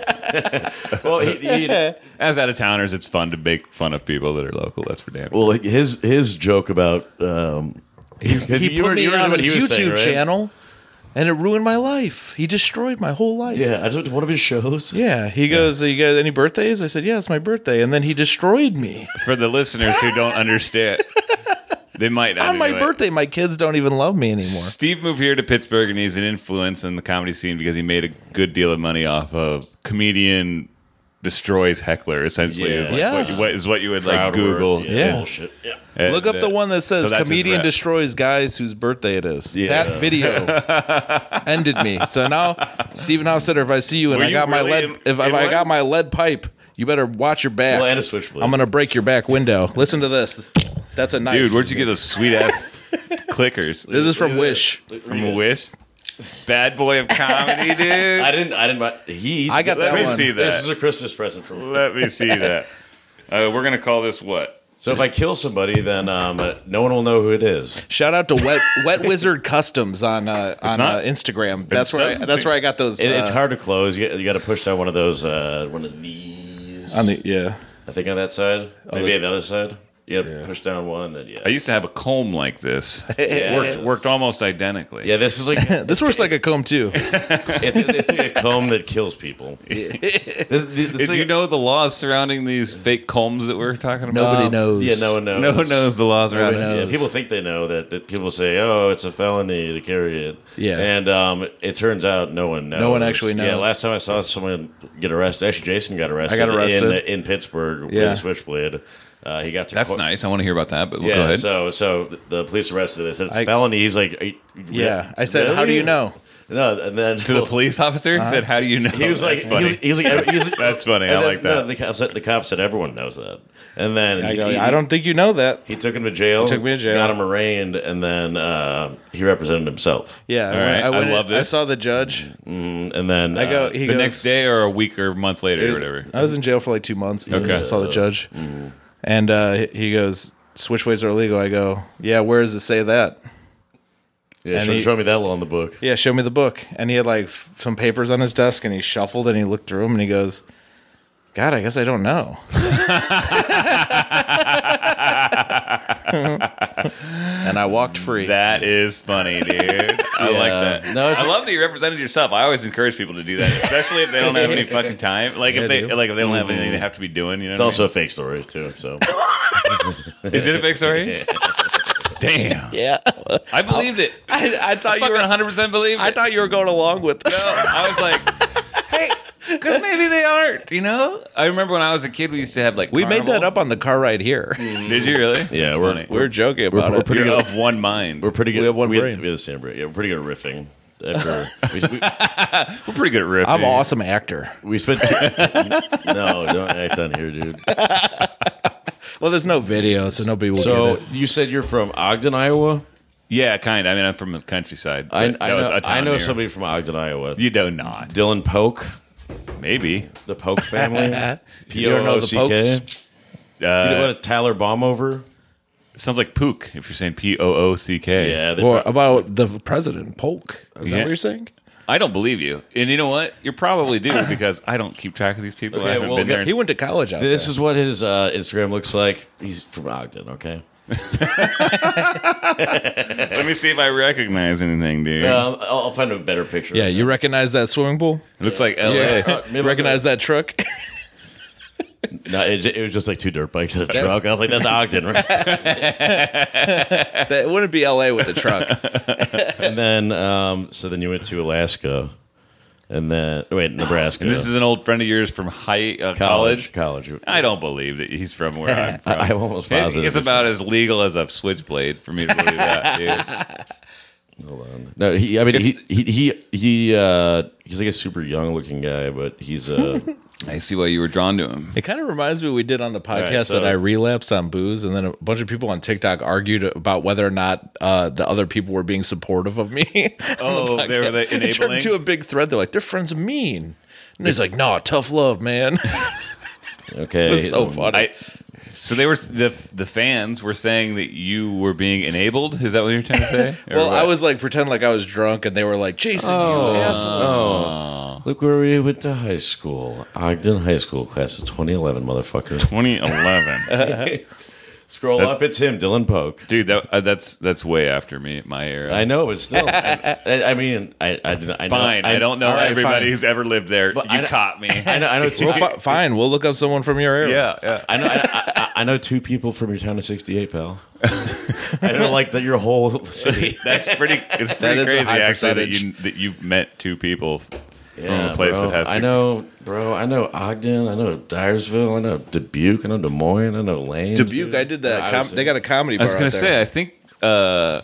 this. well, he, he, As out of towners, it's fun to make fun of people that are local. That's for damn. well, his his joke about um, he, He put me on what his he was YouTube saying, right? channel, and it ruined my life. He destroyed my whole life. Yeah, I just went to one of his shows. Yeah, he goes, "You got any birthdays?" I said, "Yeah, it's my birthday." And then he destroyed me For the listeners who don't understand, they might not on my anyway. birthday. My kids don't even love me anymore. Steve moved here to Pittsburgh, and he's an influence in the comedy scene because he made a good deal of money off of comedian destroys heckler. Essentially, is, like Yes. what, what is what you would Crowd like Google. work, Yeah. bullshit. Yeah. Uh, Look up uh, the one that says so that's his "Comedian rap. destroys guys whose birthday it is." Yeah. That video ended me. So now, Stephen Hofstetter, if I see you and Were I you got my really lead, in- if, if in I one? got my lead pipe, you better watch your back. Well, and a switchblade. I'm gonna break your back window. Listen to this. That's a knife, Dude, where'd you get those sweet ass clickers? This is from Wish. From a Wish. Bad boy of comedy, dude. I didn't. I didn't buy. He. I got Let that me one. see This that. is a Christmas present for me. Let me see that. Uh, we're gonna call this what? So if I kill somebody, then um, uh, no one will know who it is. Shout out to Wet Wet Wizard Customs on uh, on uh, not- Instagram. That's where I, doesn't that's seem- where I got those. It, it's uh, hard to close. You, you got to push down one of those. Uh, one of these. on the yeah. I think on that side. Maybe this- on the other side. You got to push down one, and then yeah. I used to have a comb like this. Yeah. Worked worked almost identically. Yeah, this is like This works like a comb too. it's, it's like a comb that kills people. This, this, this Did like- you know the laws surrounding these fake combs that we're talking about? Nobody knows. Yeah, no one knows. No one knows the laws around Nobody it. knows. Yeah, people think they know that, that. People say, "Oh, it's a felony to carry it." Yeah. and um, it turns out no one knows. No one actually Yeah, knows. last time I saw someone get arrested, actually, Jason got arrested. I got arrested. in, in Pittsburgh Yeah. with a switchblade. Uh, he got to That's court- nice. I want to hear about that, but we'll Yeah, go ahead. so so the police arrested us. It's I- felony. He's like, "Are you- Yeah, I said, "How do really?" you know?" No, and then to the police officer, he said, "How do you know?" He was like, That's funny. he was, he was like, he was, That's funny. and I then- like that. No, the cop said, the cop said everyone knows that. And then I he, go, he- I don't think you know that. He took him to jail. took me to jail. Got him arraigned, and then uh, he represented himself. Yeah, All right, I, went I in- love this. I saw the judge. And then I go. uh, He the goes, next day or a week or a month later or whatever. I was in jail for like two months. Okay. I saw the judge, Mm-hmm. and uh, he goes, "Switchblades are illegal." I go, "Yeah, where does it say that?" yeah, and show, he- show me that law in the book. Yeah, show me the book. And he had like f- some papers on his desk, and he shuffled and he looked through them, and he goes, "God, I guess I don't know." and I walked free. That is funny, dude. I like that. No, it's- I love that you represented yourself. I always encourage people to do that, especially if they don't have any fucking time. Like Yeah, if they dude. like if they don't have anything they have to be doing. You know, It's what also a fake story too. So I mean? Is it a fake story? Damn. Yeah, I believed it. I, I I thought you fucking were. one hundred percent believed it. I thought you were going along with this. No, I was like, hey, because maybe they aren't. You know, I remember when I was a kid, we used to have like We made that Carnival. up on the car ride here. Did you really? Yeah, That's we're- funny. We were joking about we're it. pretty You're good. of one mind. we're pretty good. We have one we brain. we have the same brain. Yeah, we're pretty good at riffing. After we, we, We're pretty good at riffing. I'm an awesome actor. we spent. No, don't act on here, dude. Well, there's no video, so nobody will So get it. you said you're from Ogden, Iowa. Yeah, kind of. I mean, I'm from the countryside. I, but I that was know. a town I know near. somebody from Ogden, Iowa. You do not. Dylan Polk, Maybe. the Polk family. You don't know the P O O C K. Pokes? You Uh, know what Tyler Baumover? sounds like Pook if you're saying P O O C K. Yeah, they Or pro- about the president, Polk. Is that Yeah. what you're saying? I don't believe you. And you know what? You probably do because I don't keep track of these people. Okay, I haven't well, been there. He went to college out this there. is what his uh, Instagram looks like. He's from Ogden. Okay. Let me see if I recognize anything, dude. Um, I'll, I'll find a better picture. Yeah, you recognize that swimming pool? it looks like L A. Uh, maybe recognize that truck? No, it, it was just like two dirt bikes and a truck. I was like, that's Ogden, right? That wouldn't be L A with the truck. And then, um, so then you went to Alaska, and then wait, Nebraska. And this is an old friend of yours from high uh, college. college. College. I don't believe that he's from where I'm from. I, I'm almost positive. It's about as legal as a switchblade for me to believe that, dude. Hold on. No, he. I mean, he, he he he. Uh, he's like a super young looking guy, but he's uh. I see why you were drawn to him. It kind of reminds me we did on the podcast right, so- that I relapsed on booze, and then a bunch of people on TikTok argued about whether or not uh, the other people were being supportive of me. Oh, they were the It turned enabling? into a big thread. They're like, their friends are mean. And he's like, no, tough love, man. Okay. It was so funny. I, so they were the the fans were saying that you were being enabled. Is that what you're trying to say? Or well, what? I was like, pretend like I was drunk, and they were like, Jason, you asshole. Oh, look where we went to high school. Ogden High School, class of twenty eleven, motherfucker. twenty eleven. Scroll up, it's him, Dylan Polk. Dude, that, uh, that's that's way after me, my era. I know, but still, I, I, I mean, I, I, didn't- I know, Fine, I, don't know all right, everybody fine. who's ever lived there. You I know- caught me. I know, I know two. Well, fi- fine, we'll look up someone from your area. yeah, yeah. I know, I, I, I know two people from your town of sixty-eight, pal. I don't like that your whole city. That's pretty. It's pretty is a crazy, high actually, that percentage. you that you met two people from Yeah, a place bro. that has. I six- know, bro. I know Ogden. I know Dyersville. I know Dubuque. I know Des Moines. I know Lane. Dubuque, I did that. Com- they got a comedy I bar was gonna out say. there. I think uh,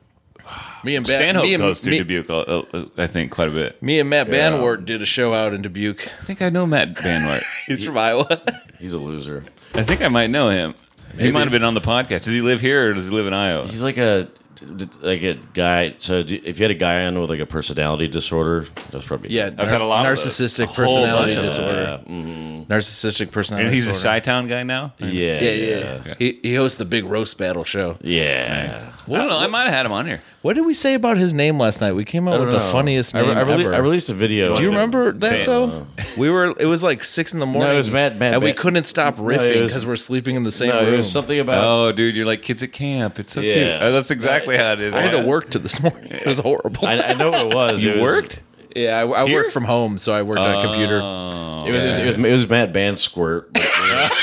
Me and Ba- Stanhope me and, goes to me, Dubuque. uh, uh, I think quite a bit. Me and Matt Yeah. Banwart did a show out in Dubuque. I think I know Matt Van He's from Iowa. He's a loser. I think I might know him. He might have been on the podcast. Does he live here or does he live in Iowa? He's like a like a guy. So do- if you had a guy on with like a personality disorder, that's probably Yeah, I've had a lot of those. narcissistic A whole personality bunch of them. disorder. Yeah, mhm. Narcissistic personality and he's a disorder. Chi-Town guy now. yeah, Yeah, yeah. yeah. He, he hosts the big roast battle show. yeah. I don't know. I might have had him on here. What did we say about his name last night? We came I out don't with the know. funniest I, name re- I, rele- ever. I released a video. Do you remember that Ban- though? We were. It was like six in the morning. it was Matt- Matt- and we Matt- couldn't stop No, riffing it was- because we're sleeping in the same No, room. it was something about. Oh, dude, you're like kids at camp. It's so Yeah. cute. Uh, that's exactly how it is. I had to work to this morning. It was horrible. I, I know what it was. You It was- worked? yeah, I, I Here? worked from home, so I worked on a computer. Oh, It was, it was, it was Matt Band Squirt. But,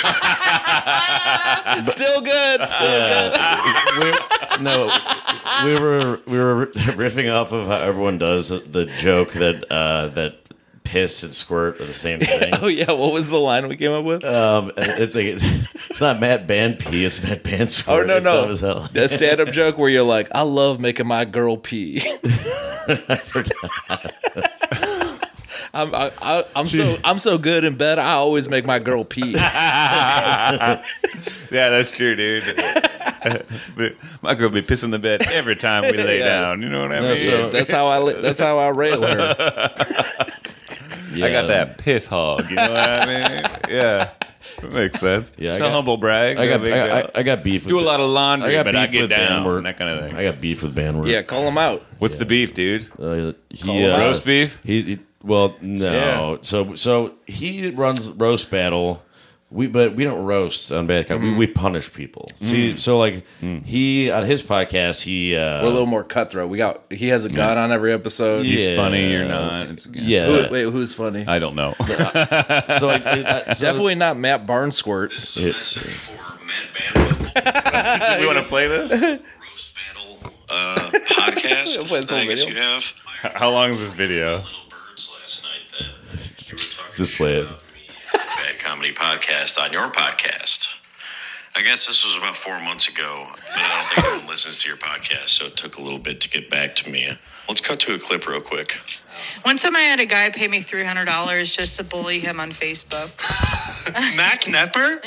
Still good. Still we, no, we were we were riffing off of how everyone does the, the joke that uh, that piss and squirt are the same thing. Oh yeah, what was the line we came up with? Um, it's like it's not Matt Band pee, it's Matt Band Oh Squirt. no It's dumb no, as hell. a stand-up joke where you're like, I love making my girl pee. I forgot. I'm I, I, I'm so I'm so good in bed. I always make my girl pee. yeah, that's true, dude. But my girl be pissing the bed every time we lay Yeah. down. You know what I No, mean? so- That's how I li- that's how I rail her. Yeah. I got that piss hog. You know what I mean? Yeah, that makes sense. Yeah, I it's a got- humble brag. I got no big I, I, deal. I got beef. With do a lot of laundry, I got but I beef get with down Banwart. and that kind of thing. I got beef with Banwart. Yeah, call him out. What's the beef, dude? Uh, he, him uh, Roast beef? He, he well, no. Yeah. So so he runs roast battle We, but we don't roast on bad comedy. Mm-hmm. We, we punish people. See, so like he on his podcast, he uh, We're a little more cutthroat. We got he has a gun on every episode. Yeah. He's funny, you're not. It's, yeah. Who, wait, who's funny? I don't know. so like uh, so Definitely not Matt Barnsquirt. This is a message for Matt Banwell, We want to play this? Roast Battle uh, podcast. Play this whole I guess video? you have. How long is this video? Little birds last night that you were talking Just shit play it. about me. Bad Comedy Podcast on your podcast. I guess this was about four months ago, but I don't think anyone listens to your podcast, so it took a little bit to get back to me. Let's cut to a clip real quick. One time I had a guy pay me three hundred dollars just to bully him on Facebook. Mac Nepper?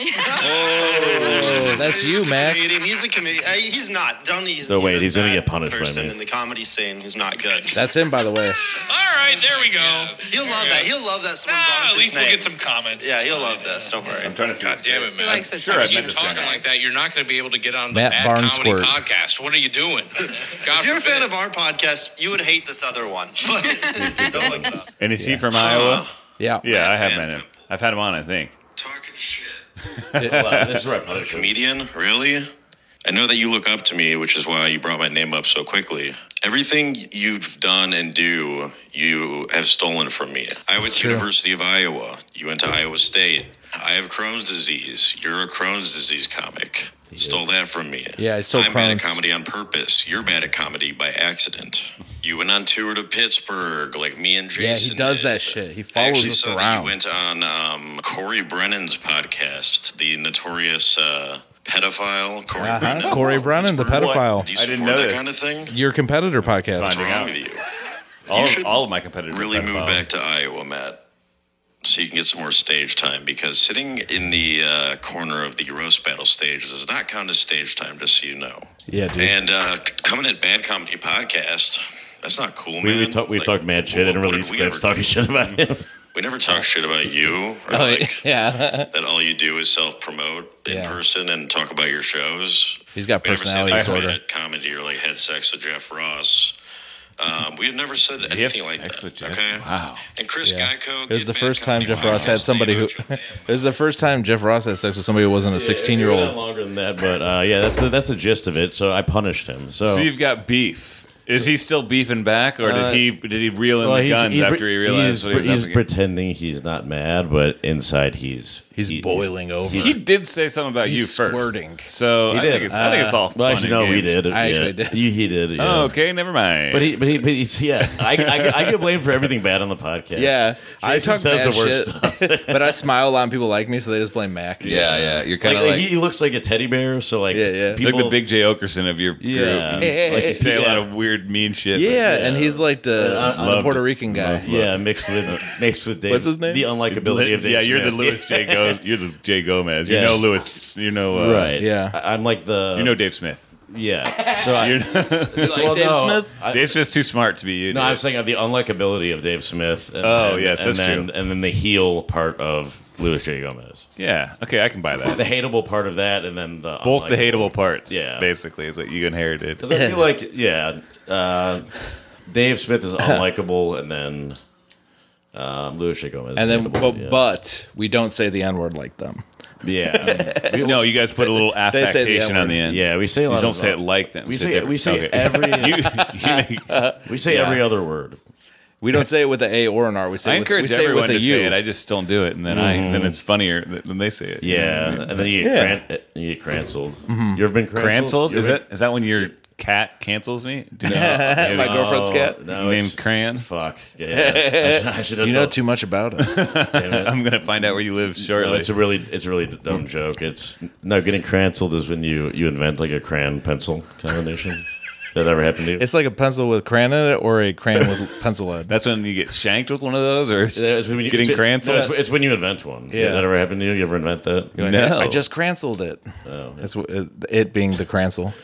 Oh, that's you, He's a Mac. comedian. He's a comedian. Uh, he's not. Don't he's, So wait, a he's gonna bad get punished by person me. in the comedy scene who's not good. That's him, by the way. All right, there we go. He'll love that. He'll love that. Someone brought Ah, up at least his we'll name. get some comments. Yeah, It's he'll fine. love this. Don't worry. I'm trying to see. God damn it, man. likes to Sure, touch I've Keep met this talking guy. like that. You're not going to be able to get on the Matt Bad Comedy Barnsquirt. Podcast. What are you doing? God If you're a fan forbid. of our podcast, you would hate this other one. But don't look it up. And is he from Iowa? Yeah. Yeah, I have Man, met him. I've had him on, I think. Talking shit. Well, this is where I punish him. Comedian? Really? I know that you look up to me, which is why you brought my name up so quickly. Everything you've done and do, you have stolen from me. I went to true. University of Iowa. You went to Iowa State. I have Crohn's disease. You're a Crohn's disease comic. Stole that from me. Yeah, I stole I'm bad at Crohn's. comedy on purpose. You're bad at comedy by accident. You went on tour to Pittsburgh like me and Jason. Yeah, he does did. that shit. He I follows actually us saw that around. you went on um, Corey Brennan's podcast, the notorious uh, pedophile Corey Uh-huh. Brennan. Corey Brennan, the Pittsburgh. pedophile. Do you I support didn't know that this. kind of thing? Your competitor podcast. What's Finding wrong out. with you? All, You of, should all of my competitors Really are move pedophiles. back to Iowa, Matt, so you can get some more stage time, because sitting in the uh, corner of the roast battle stage does not count as stage time, just so you know. Yeah, dude. And uh, c- coming at Bad Comedy Podcast, that's not cool, man. We we talk we Like, talked mad shit what- and what released did we clips ever talking do? shit about him. We never talk shit about you, or Oh, like yeah. that all you do is self-promote in Yeah. person and talk about your shows. He's got We never said personality that you disorder. had comedy or like had sex with Jeff Ross. Um, we've never said He anything has like sex that. with Jeff? Okay. Wow. And Chris Yeah. Geico. It was get the Bad first time Comedy Jeff Ross had Podcast somebody who. name out your It was the first time Jeff Ross had sex with somebody who wasn't a sixteen-year-old. longer than that, but uh, yeah, that's the that's the gist of it. So I punished him. So, So you've got beef. Is he still beefing back, or did Uh, he did he reel in well, the he's, guns he's, after he realized he's, what he was he's up against? pretending he's not mad, but inside he's He's he- boiling over. He did say something about He's you first. squirting. So He I did. think it's I think it's all. Well, fun actually, and no, we games. did. I yeah. actually did. He, he did. Yeah. Oh, okay, never mind. But he, but he, but he's yeah. I, I, I get blamed for everything bad on the podcast. Yeah, I Jason talk says bad the worst shit, stuff. but I smile a lot and people like me, so they just blame Mac. yeah, yeah, you're Like, kind of like, like, he looks like a teddy bear. So like, Yeah, yeah. people, like the big Jay Okerson of your group. Yeah. Like you say a lot Yeah. of weird, mean shit. Yeah, but- and he's like the, Uh, the loved Puerto it. Rican guy. Most Yeah, mixed with mixed with Dave. What's his name? The unlikability of Dave yeah, you're the Smith. Louis J. Go. You're the Jay Gomez. You Yes. know Louis. You know. Uh, Right. Yeah. I, I'm like the. You know Dave Smith. Yeah. So I. You're well, Dave no, Smith? I- Dave Smith's too smart to be you. No, dude. I'm saying of the unlikability of Dave Smith. And Oh, then, yes, and that's then, true. And then the heel part of Louis J. Gomez. Yeah. Okay, I can buy that. The hateable part of that, and then the Both the unlikable. hateable parts. Yeah. Basically, is what you inherited. 'Cause I feel like yeah, uh, Dave Smith is unlikable, and then um, Louis J. Gomez. And is then, hateable, but, yeah. but we don't say the N word like them. yeah, We- No, you guys put a little They say the affectation on the N-word. end. yeah, we say a lot. You don't of, say it like them. We You say different. we say Okay. every you, you make, we say Yeah. every other word. We don't say it with an A or an R. We say I it with, encourage we say it everyone with a to U. say it. I just don't do it, and then I then it's funnier th- when they say it. You know Yeah, what I mean? and then you get, Yeah. cran- you get canceled. You ever been canceled? Cranceled? You Is ever- it? Is that when your cat cancels me? Do you know? My girlfriend's cat. No, named it's, Crayon. fuck. Yeah, I should, I should have You know told- too much about us. damn it. I'm gonna find out where you live shortly. No, it's a really, it's a really dumb joke. It's no getting canceled is when you you invent like a crayon pencil combination. That ever happened to you? It's like a pencil with crayon in it or a crayon with pencil head. That's when you get shanked with one of those, or it's Yeah, it's when you, getting it's, cranceled. No, it's, it's when you invent one. Yeah. That ever happened to you? You ever invent that? No. I just cranceled it. Oh. That's what, it, it being the crancel.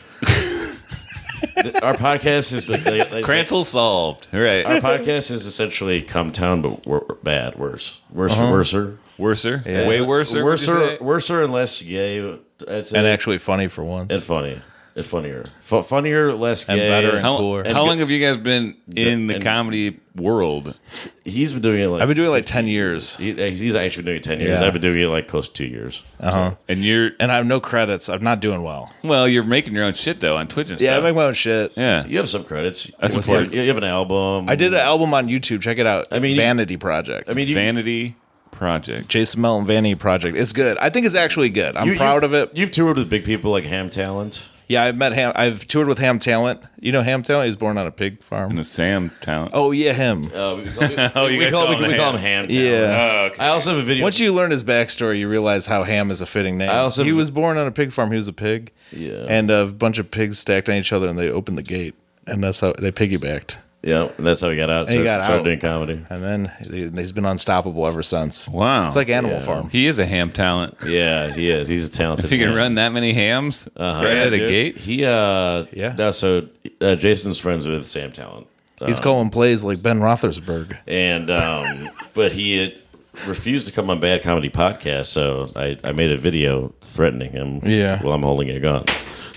Our podcast is like, like, like Cransel solved. All right. Our podcast is essentially Come Town, but wor- bad, worse, worse, Uh-huh. worser, Worser. Way worser. would you worser, say? worser, and less gay. I'd say. And actually funny for once. and funny. and funnier, F- funnier, less And gay. better and How, cooler. how long have you guys been in the and- comedy world? He's been doing it like I've been doing it like ten years. he, he's actually been doing it ten years. Yeah. I've been doing it like close to two years. Uh huh. And you're And I have no credits. I'm not doing well. well, you're making your own shit though on Twitch and Yeah, I stuff. make my own shit. yeah. You have some credits. That's you, important. you have an album. I did an album on YouTube. Check it out. I mean, you- Vanity Project. I mean, you, Vanity Project. Jason Melton Vanity Project. It's good. I think it's actually good. I'm you- proud you've- of it. You've toured with big people like Ham Talent. Yeah, I've met Ham. I've toured with Ham Talent. You know Ham Talent? He was born on a pig farm. And the Sam talent. Oh yeah, him. Uh, we call, we, Oh, you we, guys call, call we, him we call him Ham. Ham Talent. Yeah. Oh, okay. I also have a video. Once you learn his backstory, you realize how Ham is a fitting name. I also- he was born on a pig farm. He was a pig. Yeah. And a bunch of pigs stacked on each other, and they opened the gate, and that's how they piggybacked. Yeah, and that's how he got out. And he Started, got started out. doing comedy. And then he- he's been unstoppable ever since. Wow. It's like Animal Yeah. Farm. He is a ham talent. Yeah, he is. He's a talented. If he can man. run that many hams Uh-huh. right Yeah, out of the dude. gate. He uh Yeah. no, so uh, Jason's friends with Sam Talent. He's calling plays like Ben Roethlisberger. And um but he had refused to come on Bad Comedy Podcast, so I, I made a video threatening him Yeah. while I'm holding a gun.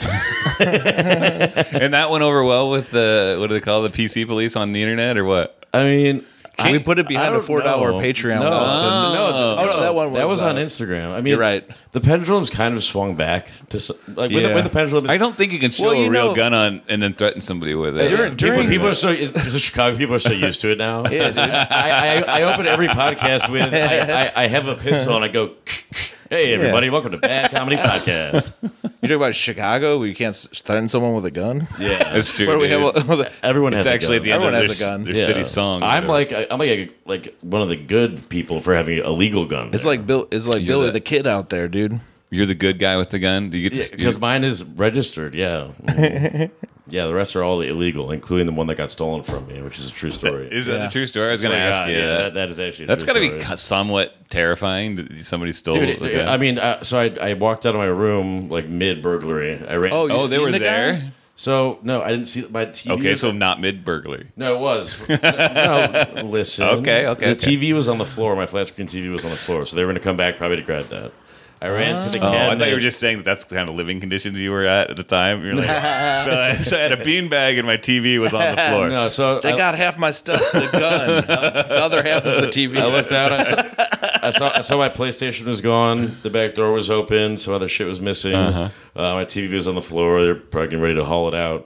And that went over well with the what do they call the P C police on the internet or what? I mean we put it behind I a don't four dollar know. Patreon. No, once, and- Oh. oh no, that one was, that was on uh, Instagram. I mean, You're right. The pendulum's kind of swung back to s- like when, the, Yeah. when the pendulum. I don't think you can show Well, you a real know- gun on and then threaten somebody with it. During- People, during- people are so the Chicago people are so used to it now. I, I, I open every podcast with I, I, I have a pistol and I go, "Hey everybody, welcome to Bad Comedy Podcast." You talk about Chicago, where you can't s- threaten someone with a gun. Yeah, That's true. Where do we dude. have? everyone has It's actually a at the gun. end Everyone of has their, a gun. their Yeah. city song. I'm like I'm like a, like one of the good people for having a legal gun. It's there. like Bill. It's like You're Billy the- the Kid out there, dude. You're the good guy with the gun. Do you get Yeah, to, because you- mine is registered. Yeah, Mhm. yeah. The rest are all illegal, including the one that got stolen from me, which is a true story. is that Yeah. the true story? I was going to Oh, ask yeah, you. yeah, that. that, that is actually a That's true got to be story. co- somewhat terrifying that somebody stole. Dude, the it- gun. I mean, uh, so I, I walked out of my room like mid burglary. I ran. Oh, you oh, they seen were the guy? there. so no, I didn't see my T V. Okay, was so on- not mid burglary. no, it was. No, no, listen. Okay, okay, The okay. T V was on the floor. My flat screen T V was on the floor, so they were going to come back probably to grab that. I ran to the Oh, cabinet. I thought you were just saying that that's the kind of living conditions you were at at the time. You're like, so, I, so I had a beanbag and my T V was on the floor. No, so They I, got half my stuff. The gun. the other half is the T V. I looked out. I saw, I saw. I saw my PlayStation was gone. The back door was open. Some other shit was missing. Uh-huh. Uh, my T V was on the floor. They're probably getting ready to haul it out.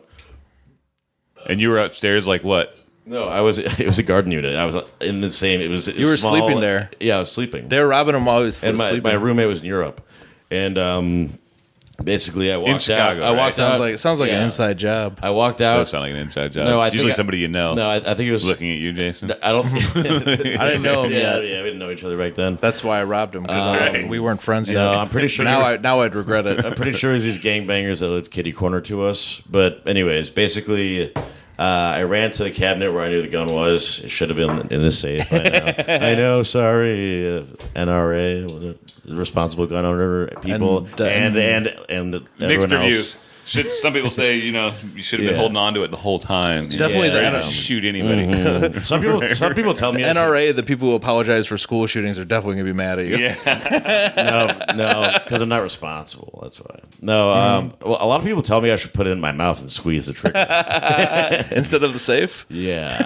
And you were upstairs like what? No, I was. It was a garden unit. I was in the same. It was. You were small- sleeping there. Yeah, I was sleeping. They're robbing them while I was and my, sleeping. my roommate was in Europe, and um, basically I walked Chicago, out. I right? walked sounds out. like sounds like yeah. an inside job. I walked That out. does sound like an inside job. No, I think usually I- somebody you know. No, I, I think it was looking at you, Jason. I don't. I didn't know him yeah, yet. yeah, we didn't know each other back then. That's why I robbed him because right. we weren't friends yet. No, I'm pretty sure. now I now I'd regret it. I'm pretty sure it's these gangbangers that lived kitty corner to us. But anyways, basically, uh, I ran to the cabinet where I knew the gun was. It should have been in the safe by now. I know, sorry, uh, N R A, was it? Responsible gun owner people, And, uh, and and and, Mixed everyone reviews. else. Should, some people say, you know, you should have Yeah. been holding on to it the whole time. Definitely yeah, the ready N R to A. shoot anybody. Mhm. Some people, some people tell me I N R A, the people who apologize for school shootings, are definitely gonna be mad at you. Yeah. should- no, no, because I'm not responsible. That's why. No, um, well, a lot of people tell me I should put it in my mouth and squeeze the trigger. Instead of the safe. Yeah.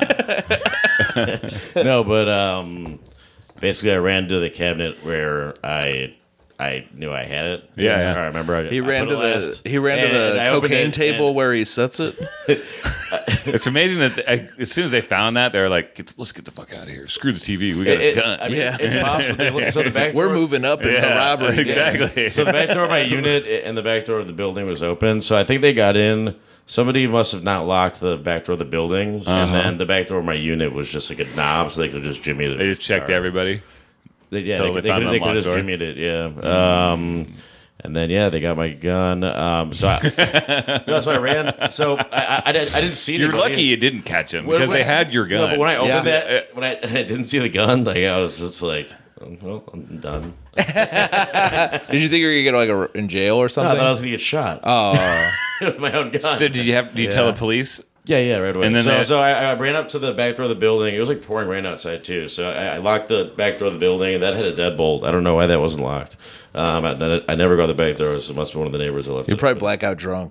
No, but um, basically, I ran to the cabinet where I I knew I had it. Yeah, yeah. I remember. I, He I ran put to it the last, he ran to and the I opened cocaine it, table and- where he sets it. It's amazing that the, as soon as they found that, they're like, get, let's get the fuck out of here. Screw the T V. We got It- a gun. I mean, Yeah. it's possible. They- So the back door, We're moving up in the Yeah, robbery. exactly. So the back door of my unit and the back door of the building was open. So I think they got in. Somebody must have not locked the back door of the building, Uh-huh. and then the back door of my unit was just like a knob, so they could just jimmy it. They just checked Or- everybody. They, yeah, Till they, they could- they, found could, an they could unlocked just door. jimmied it. Yeah. Um, and then yeah, they got my gun. Um, so I, no, so I ran. So I, I, I, didn't, I didn't see. You're anybody. lucky you didn't catch him When- because when they I- had your gun. No, but when I opened Yeah. that, when I, I didn't see the gun, like I was just like, oh, well, I'm done. Did you think you were gonna get like a, in jail or No, I something? thought I was gonna get shot oh, with my own gun. so did you have? Did you tell the police? Yeah, yeah, right away. And then so, they- so I, I ran up to the back door of the building. It was like pouring rain outside too. So I, I locked the back door of the building, and that had a deadbolt. I don't know why that wasn't locked. Um, I, I never got the back door, so it must be one of the neighbors that left. you're it probably open. blackout drunk.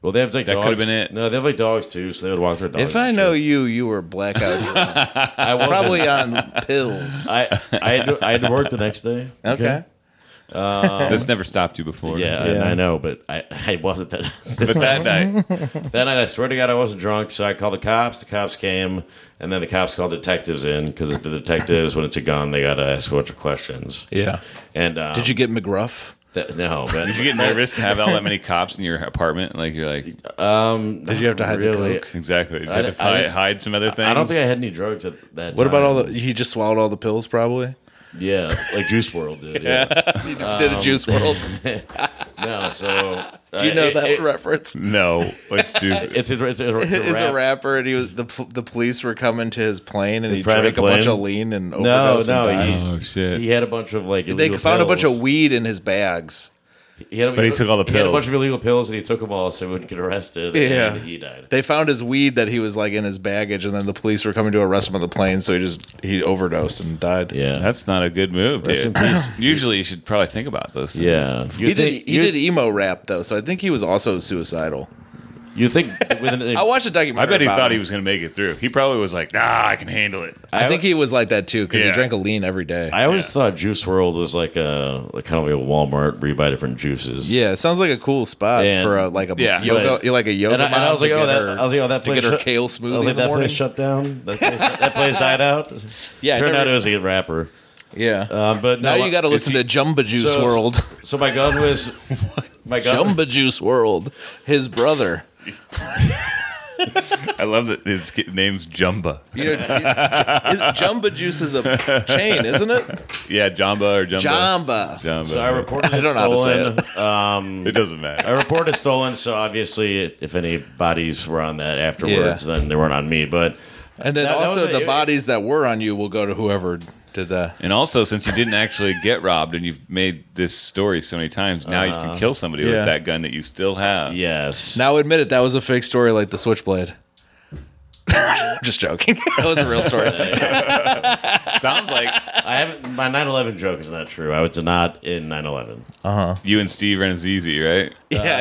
Well, they have like That dogs. could've been it. No, they have like dogs too, so they would walk their dogs. If I and know shit. you, you were blackout drunk. I wasn't. Probably on pills. I I had, to, I had to work the next day. Okay. This never stopped you before. Yeah, and I know, but I, I wasn't that. But that night, That night, I swear to God, I wasn't drunk. So I called the cops. The cops came, and then the cops called detectives in because the detectives, when it's a gun, they got to ask a bunch of questions. Yeah. And um, Did you get McGruff? That, no, but did you get nervous to have all that many cops in your apartment? Like you're like, um, Did you have to hide really. the coke? exactly. Did you I have to d- I hide, didn't- hide some other things? I don't think I had any drugs at that. What time. about all the? He just swallowed all the pills, probably. Yeah, like Juice world did. Yeah. He did a Juice World. No, so Do you know uh, that it, it, reference? No, let's choose. it's his. It's, it's, it's a He's rap. a rapper, and he was the the police were coming to his plane, and His he private drank a bunch plane? of lean and No, overdosed. no, and died. he, Oh shit! he had a bunch of like. They illegal found a bunch pills. of weed in his bags. He had, But he took all the He had a pills. bunch of illegal pills, and he took them all so he wouldn't get arrested. Yeah. and he died. They found his weed that he was like in his baggage, and then the police were coming to arrest him on the plane. So he just he overdosed and died. Yeah, That's not a good move, Rest dude. in peace. Usually, you should probably think about those things. yeah. You He think, did he you, did emo rap though, so I think he was also suicidal. You think within? I watched a documentary. I bet he about thought him. he was going to make it through. He probably was like, "Nah, I can handle it." I think he was like that too because Yeah. he drank a lean every day. I always thought Juice World was like a like kind of like a Walmart where you buy different juices. Yeah, it sounds like a cool spot And- for a like a Yeah. yoga. You're like a yoga And I, and I mom was like, to oh, get that, her- I was like, oh, that to place get her shut- kale I was smoothie like, in the that morning. place shut down. That place, that place died out. Yeah, I Turned never- out it was a rapper. Yeah. Uh, but now no, you got to listen he- to Jumba Juice so- World. So my gun was my gun. Jumba Juice World. His brother. I love that his ki- name's Jumba. You know, is, Jumba Juice is a chain, isn't it? Yeah, Jamba or Jumba. Jamba. Jumba. So I reported I it don't know how to say stolen. Um, It doesn't matter. I reported stolen. So obviously, if any bodies were on that afterwards, then they weren't on me. But And then That- that also was a- the it- bodies that were on you will go to whoever did that. And also, since you didn't actually get robbed and you've made this story so many times, now you can kill somebody yeah. with that gun that you still have. yes, Now admit it, that was a fake story like the Switchblade. Just joking. That was a real story. Sounds like I haven't. My nine eleven joke is not true. I was not in nine eleven. you and Steve Renzizi, right? yeah,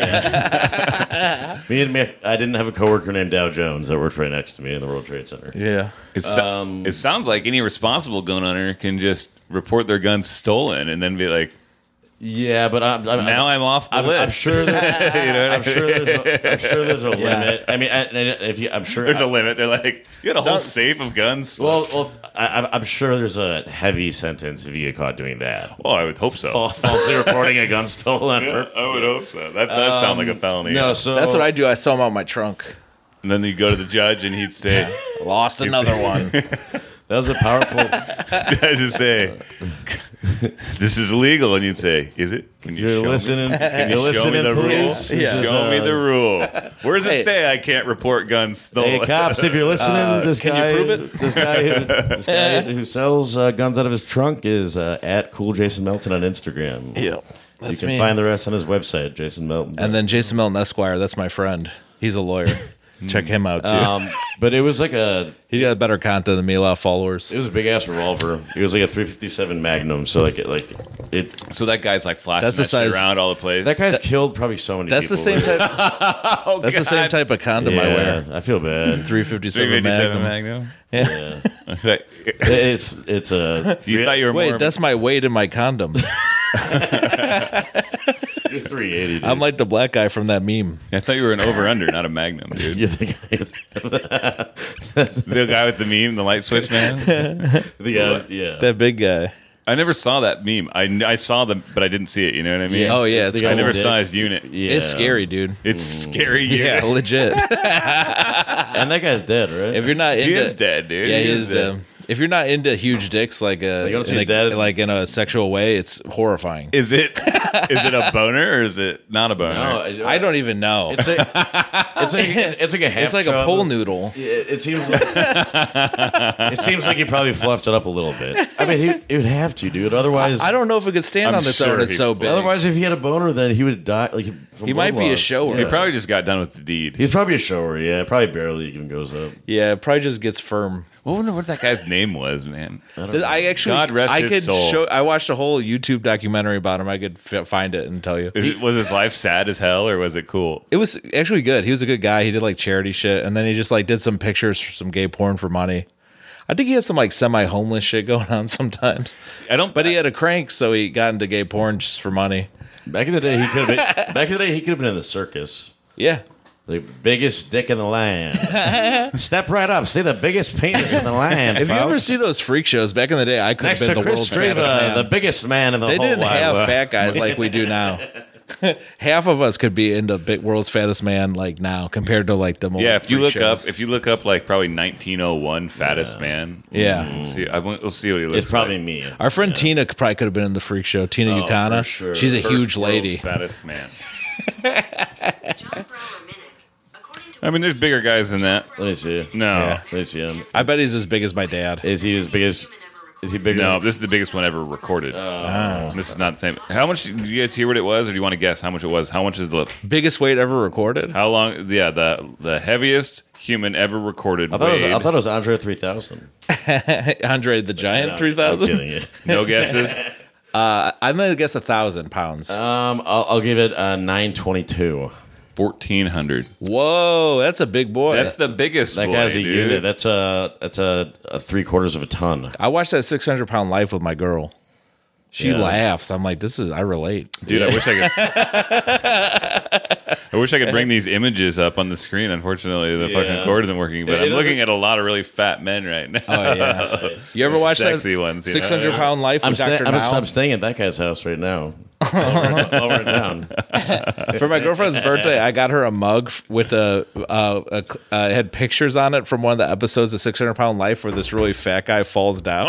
yeah. Me and me, I didn't have a coworker named Dow Jones that worked right next to me in the World Trade Center. Yeah. It, so- Um, it sounds like any responsible gun owner can just report their gun stolen and then be like, Yeah, but I'm, I'm now I'm off the I'm, list. I'm sure that You know what I I'm sure there's a, I'm sure there's a limit. I mean, I, and if you, I'm sure There's I, a limit. They're like, you got a whole Sounds- safe of guns. well, well I, I'm- I'm sure there's a heavy sentence if you get caught doing that. well, I would hope so. Fal- falsely reporting a gun stolen. Yeah, for- I would hope so. That does sound like a felony. No, so That's what I do. I saw him out my trunk. And then you go to the judge and he'd say, Lost another one. That was a powerful. judge would say, this is illegal. And you'd say, is it? Can you You're show listening. me? Can you You're show me listening, the rule? please? This Yeah. is, Show me uh, the rule. Where does Hey. it say I can't report guns stolen? Hey cops, if you're listening, Uh, this can you guy, prove it? this guy, who, this guy who sells uh, guns out of his trunk is uh, at Cool Jason Melton on Instagram. Yeah. You That's can me. find the rest on his website, Jason Melton. And then Jason Melton Esquire, that's my friend. He's a lawyer. Check him out too. um, but it was like a, He got better content than me, a lot of followers. it was a big ass revolver. It was like a three fifty-seven Magnum. So like, it, like it. So that guy's like flashing That's the that shit size- around all the place. That guy's killed probably so many. That's the people. same type. oh, That's the same type of condom I wear. Yeah, I feel bad. three fifty-seven fifty-seven Magnum. Magnum. Yeah. Like, It's it's a. you thought you were Wait, more. that's my weight in my condom. You're three eighty. Dude. I'm like the black guy from that meme. I thought you were an over under, not a Magnum, dude. You think The guy with the meme, the light switch man. the guy? Yeah. That big guy. I never saw that meme. I, I saw them, but I didn't see it. You know what I mean? Oh yeah, it's The guy I cool. never dick. saw his unit. Yeah. It's scary, dude. It's scary. Yeah, unit. legit. And that guy's dead, right? If you're not into, He is dead, dude. Yeah, he, He is is dead. dead. If you're not into huge dicks, like a, You don't see in a dead? like in a sexual way, it's horrifying. Is it is it a boner or is it not a boner? no, I don't even know. It's a, it's like it's like a half. It's like a chub. pole noodle. It, it seems like it seems like he probably fluffed it up a little bit. I mean, he, he would have to, dude. Otherwise, I don't know if it could stand I'm on its sure own. It's he- so big. otherwise, if he had a boner, then he would die. Like from He might blood be a loss. shower. He Yeah. probably just got done with the deed. He's probably a shower. Yeah, probably barely even goes up. yeah, it probably just gets firm. I wonder what that guy's name was, man. I, I actually, God rest I his could soul. show. I watched a whole YouTube documentary about him. I could f- find it and tell you. Is it, was his life sad as hell, or was it cool? It was actually good. He was a good guy. He did like charity shit, and then he just like did some pictures for some gay porn for money. I think he had some like semi-homeless shit going on sometimes. I don't. But he had a crank, so he got into gay porn just for money. Back in the day, he could have been. Back in the day, he could have been in the circus. Yeah. The biggest dick in the land. Step right up. See the biggest penis in the land. If you ever folks. see those freak shows back in the day, I could Next have to been the Chris world's Streva, fattest man. the biggest man in the They whole didn't wide have world. fat guys like we do now. Half of us could be into big world's fattest man like now compared to like the most Yeah, if you freak look up, shows. if you look up like probably nineteen oh one fattest man. Yeah. we'll see, I, won't- we'll see what he looks It's probably like. me. Our friend Tina could- probably could have been in the freak show. Tina Oh, Yukana. for sure. She's a First huge world's lady. fattest man. I mean, there's bigger guys than that. Let me see. No, Yeah. Let me see him. I bet he's as big as my dad. Is he as big as? Is he bigger? no, this is the biggest one ever recorded. Oh. This is not the same. How much? Do you guys hear what it was, or do you want to guess how much it was? How much is the? Biggest weight ever recorded? How long? Yeah, the the heaviest human ever recorded. I thought, it was, I weighed- thought it was Andre three thousand. Andre the Giant, three I'm thousand. kidding you. no guesses. Uh, I'm gonna guess a thousand pounds. Um, I'll, I'll give it a nine twenty-two. Fourteen hundred. Whoa, that's a big boy. That's the biggest. That boy, guy's a dude. unit. That's a that's a, a three quarters of a ton. I watched that six hundred pound life with my girl. She Yeah. laughs. I'm like, this is. I relate. Dude, I wish I could. I wish I could bring these images up on the screen. Unfortunately, the fucking Yeah. cord isn't working. But It I'm looking doesn't- at a lot of really fat men right now. Oh yeah. You ever Some watch that sexy ones, you know? six hundred pound life I'm, with sta- Doctor I'm, Now? I'm staying at that guy's house right now. over, over and down. For my girlfriend's birthday, I got her a mug f- with a, uh, a cl- uh, it had pictures on it from one of the episodes of six hundred pound life where this really fat guy falls down.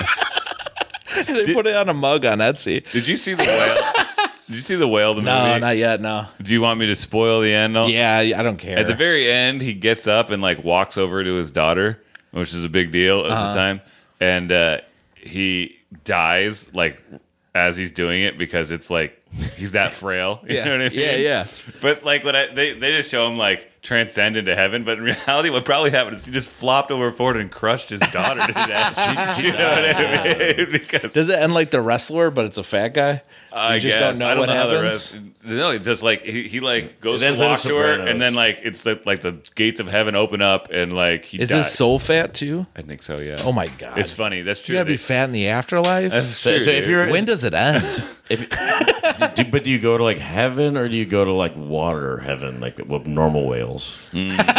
And they put it on a mug on Etsy. Did you see the whale? Did you see the whale? The No, movie? not yet. No. Do you want me to spoil the end? Yeah, I don't care. At the very end, he gets up and like walks over to his daughter, which is a big deal at Uh-huh. the time, and uh, he dies like as he's doing it because it's like he's that frail. You Yeah. know what I mean? Yeah, yeah. But like when I they they just show him like transcend into heaven, but in reality, what probably happened is he just flopped over forward and crushed his daughter to death. You know what I mean? Because Does it end like the wrestler, but it's a fat guy? I You just guess. don't know I don't what know how the happens? rest. No, it's just like he, he like goes It to ends in walk The to her, Sopranos. and then like it's the, like the gates of heaven open up, and like he Is dies. his soul fat too? I think so. Yeah. Oh my god! It's funny. That's You true. gotta be They- fat in the afterlife. That's So, true. so if dude. you're, When does it end? if, do, but do you go to like heaven or do you go to like water heaven, like with normal whales?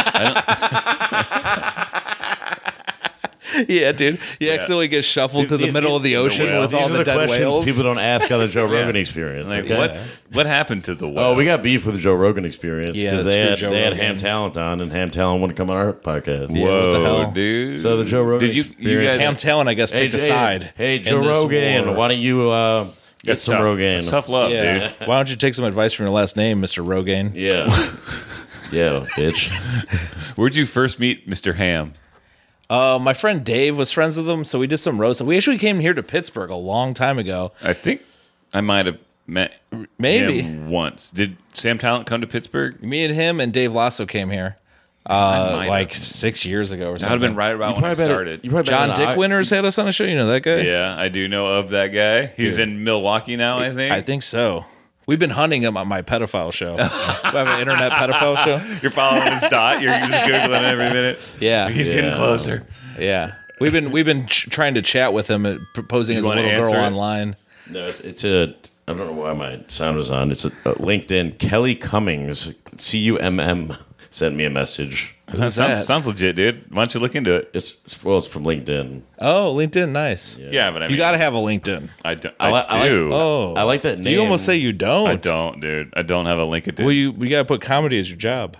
Yeah, dude. You accidentally get shuffled to the, The- middle of the the ocean whale. with These all are the, the dead questions whales. people don't ask on the Joe Rogan Experience. like okay? what what happened to the whale? Oh, we got beef with the Joe Rogan Experience Yeah, because they screw had Joe they had Rogan. Ham Talent on, and Ham Talent wouldn't come on our podcast. Yeah. Whoa, what the hell? dude. So the Joe Rogan Did you you Experience- guys Ham Talent, I guess, Hey, picked a hey, side. hey, in Joe this Rogan, war. why don't you uh, get That's some tough. Rogan? That's tough love, Yeah. dude. Why don't you take some advice from your last name, Mister Rogaine? Yeah, yeah, bitch. Where'd you first meet Mister Ham? Uh, my friend Dave was friends with him, so we did some roast. We actually came here to Pittsburgh a long time ago. I think I might have met Maybe. him once. Did Sam Talent come to Pittsburgh? Me and him and Dave Lasso came here I uh, might like have. six years ago or That something. would have been right about when I Probably better- started. you probably John better Dick than I- Winters had us on the show. You know that guy? Yeah, I do know of that guy. He's in Milwaukee now, I think. I think so. We've been hunting him on my pedophile show. We have an internet pedophile show. You're following his dot. You're just googling every minute. Yeah, He's getting Yeah. closer. yeah. We've been we've been ch- trying to chat with him, uh, proposing as a wanna little girl answer it? online. No, it's, it's a. I don't know why my sound was on. It's a, a LinkedIn. Kelly Cummings, C U M M, sent me a message. That sounds, that? sounds legit, dude. Why don't you look into it? It's well, it's from LinkedIn. Oh, LinkedIn, nice. Yeah, but I mean, You got to have a LinkedIn. I, do, I I, li- I like- do. Oh, I like that name. You almost say you don't. I don't, dude. I don't have a link. Well, you you got to put comedy as your job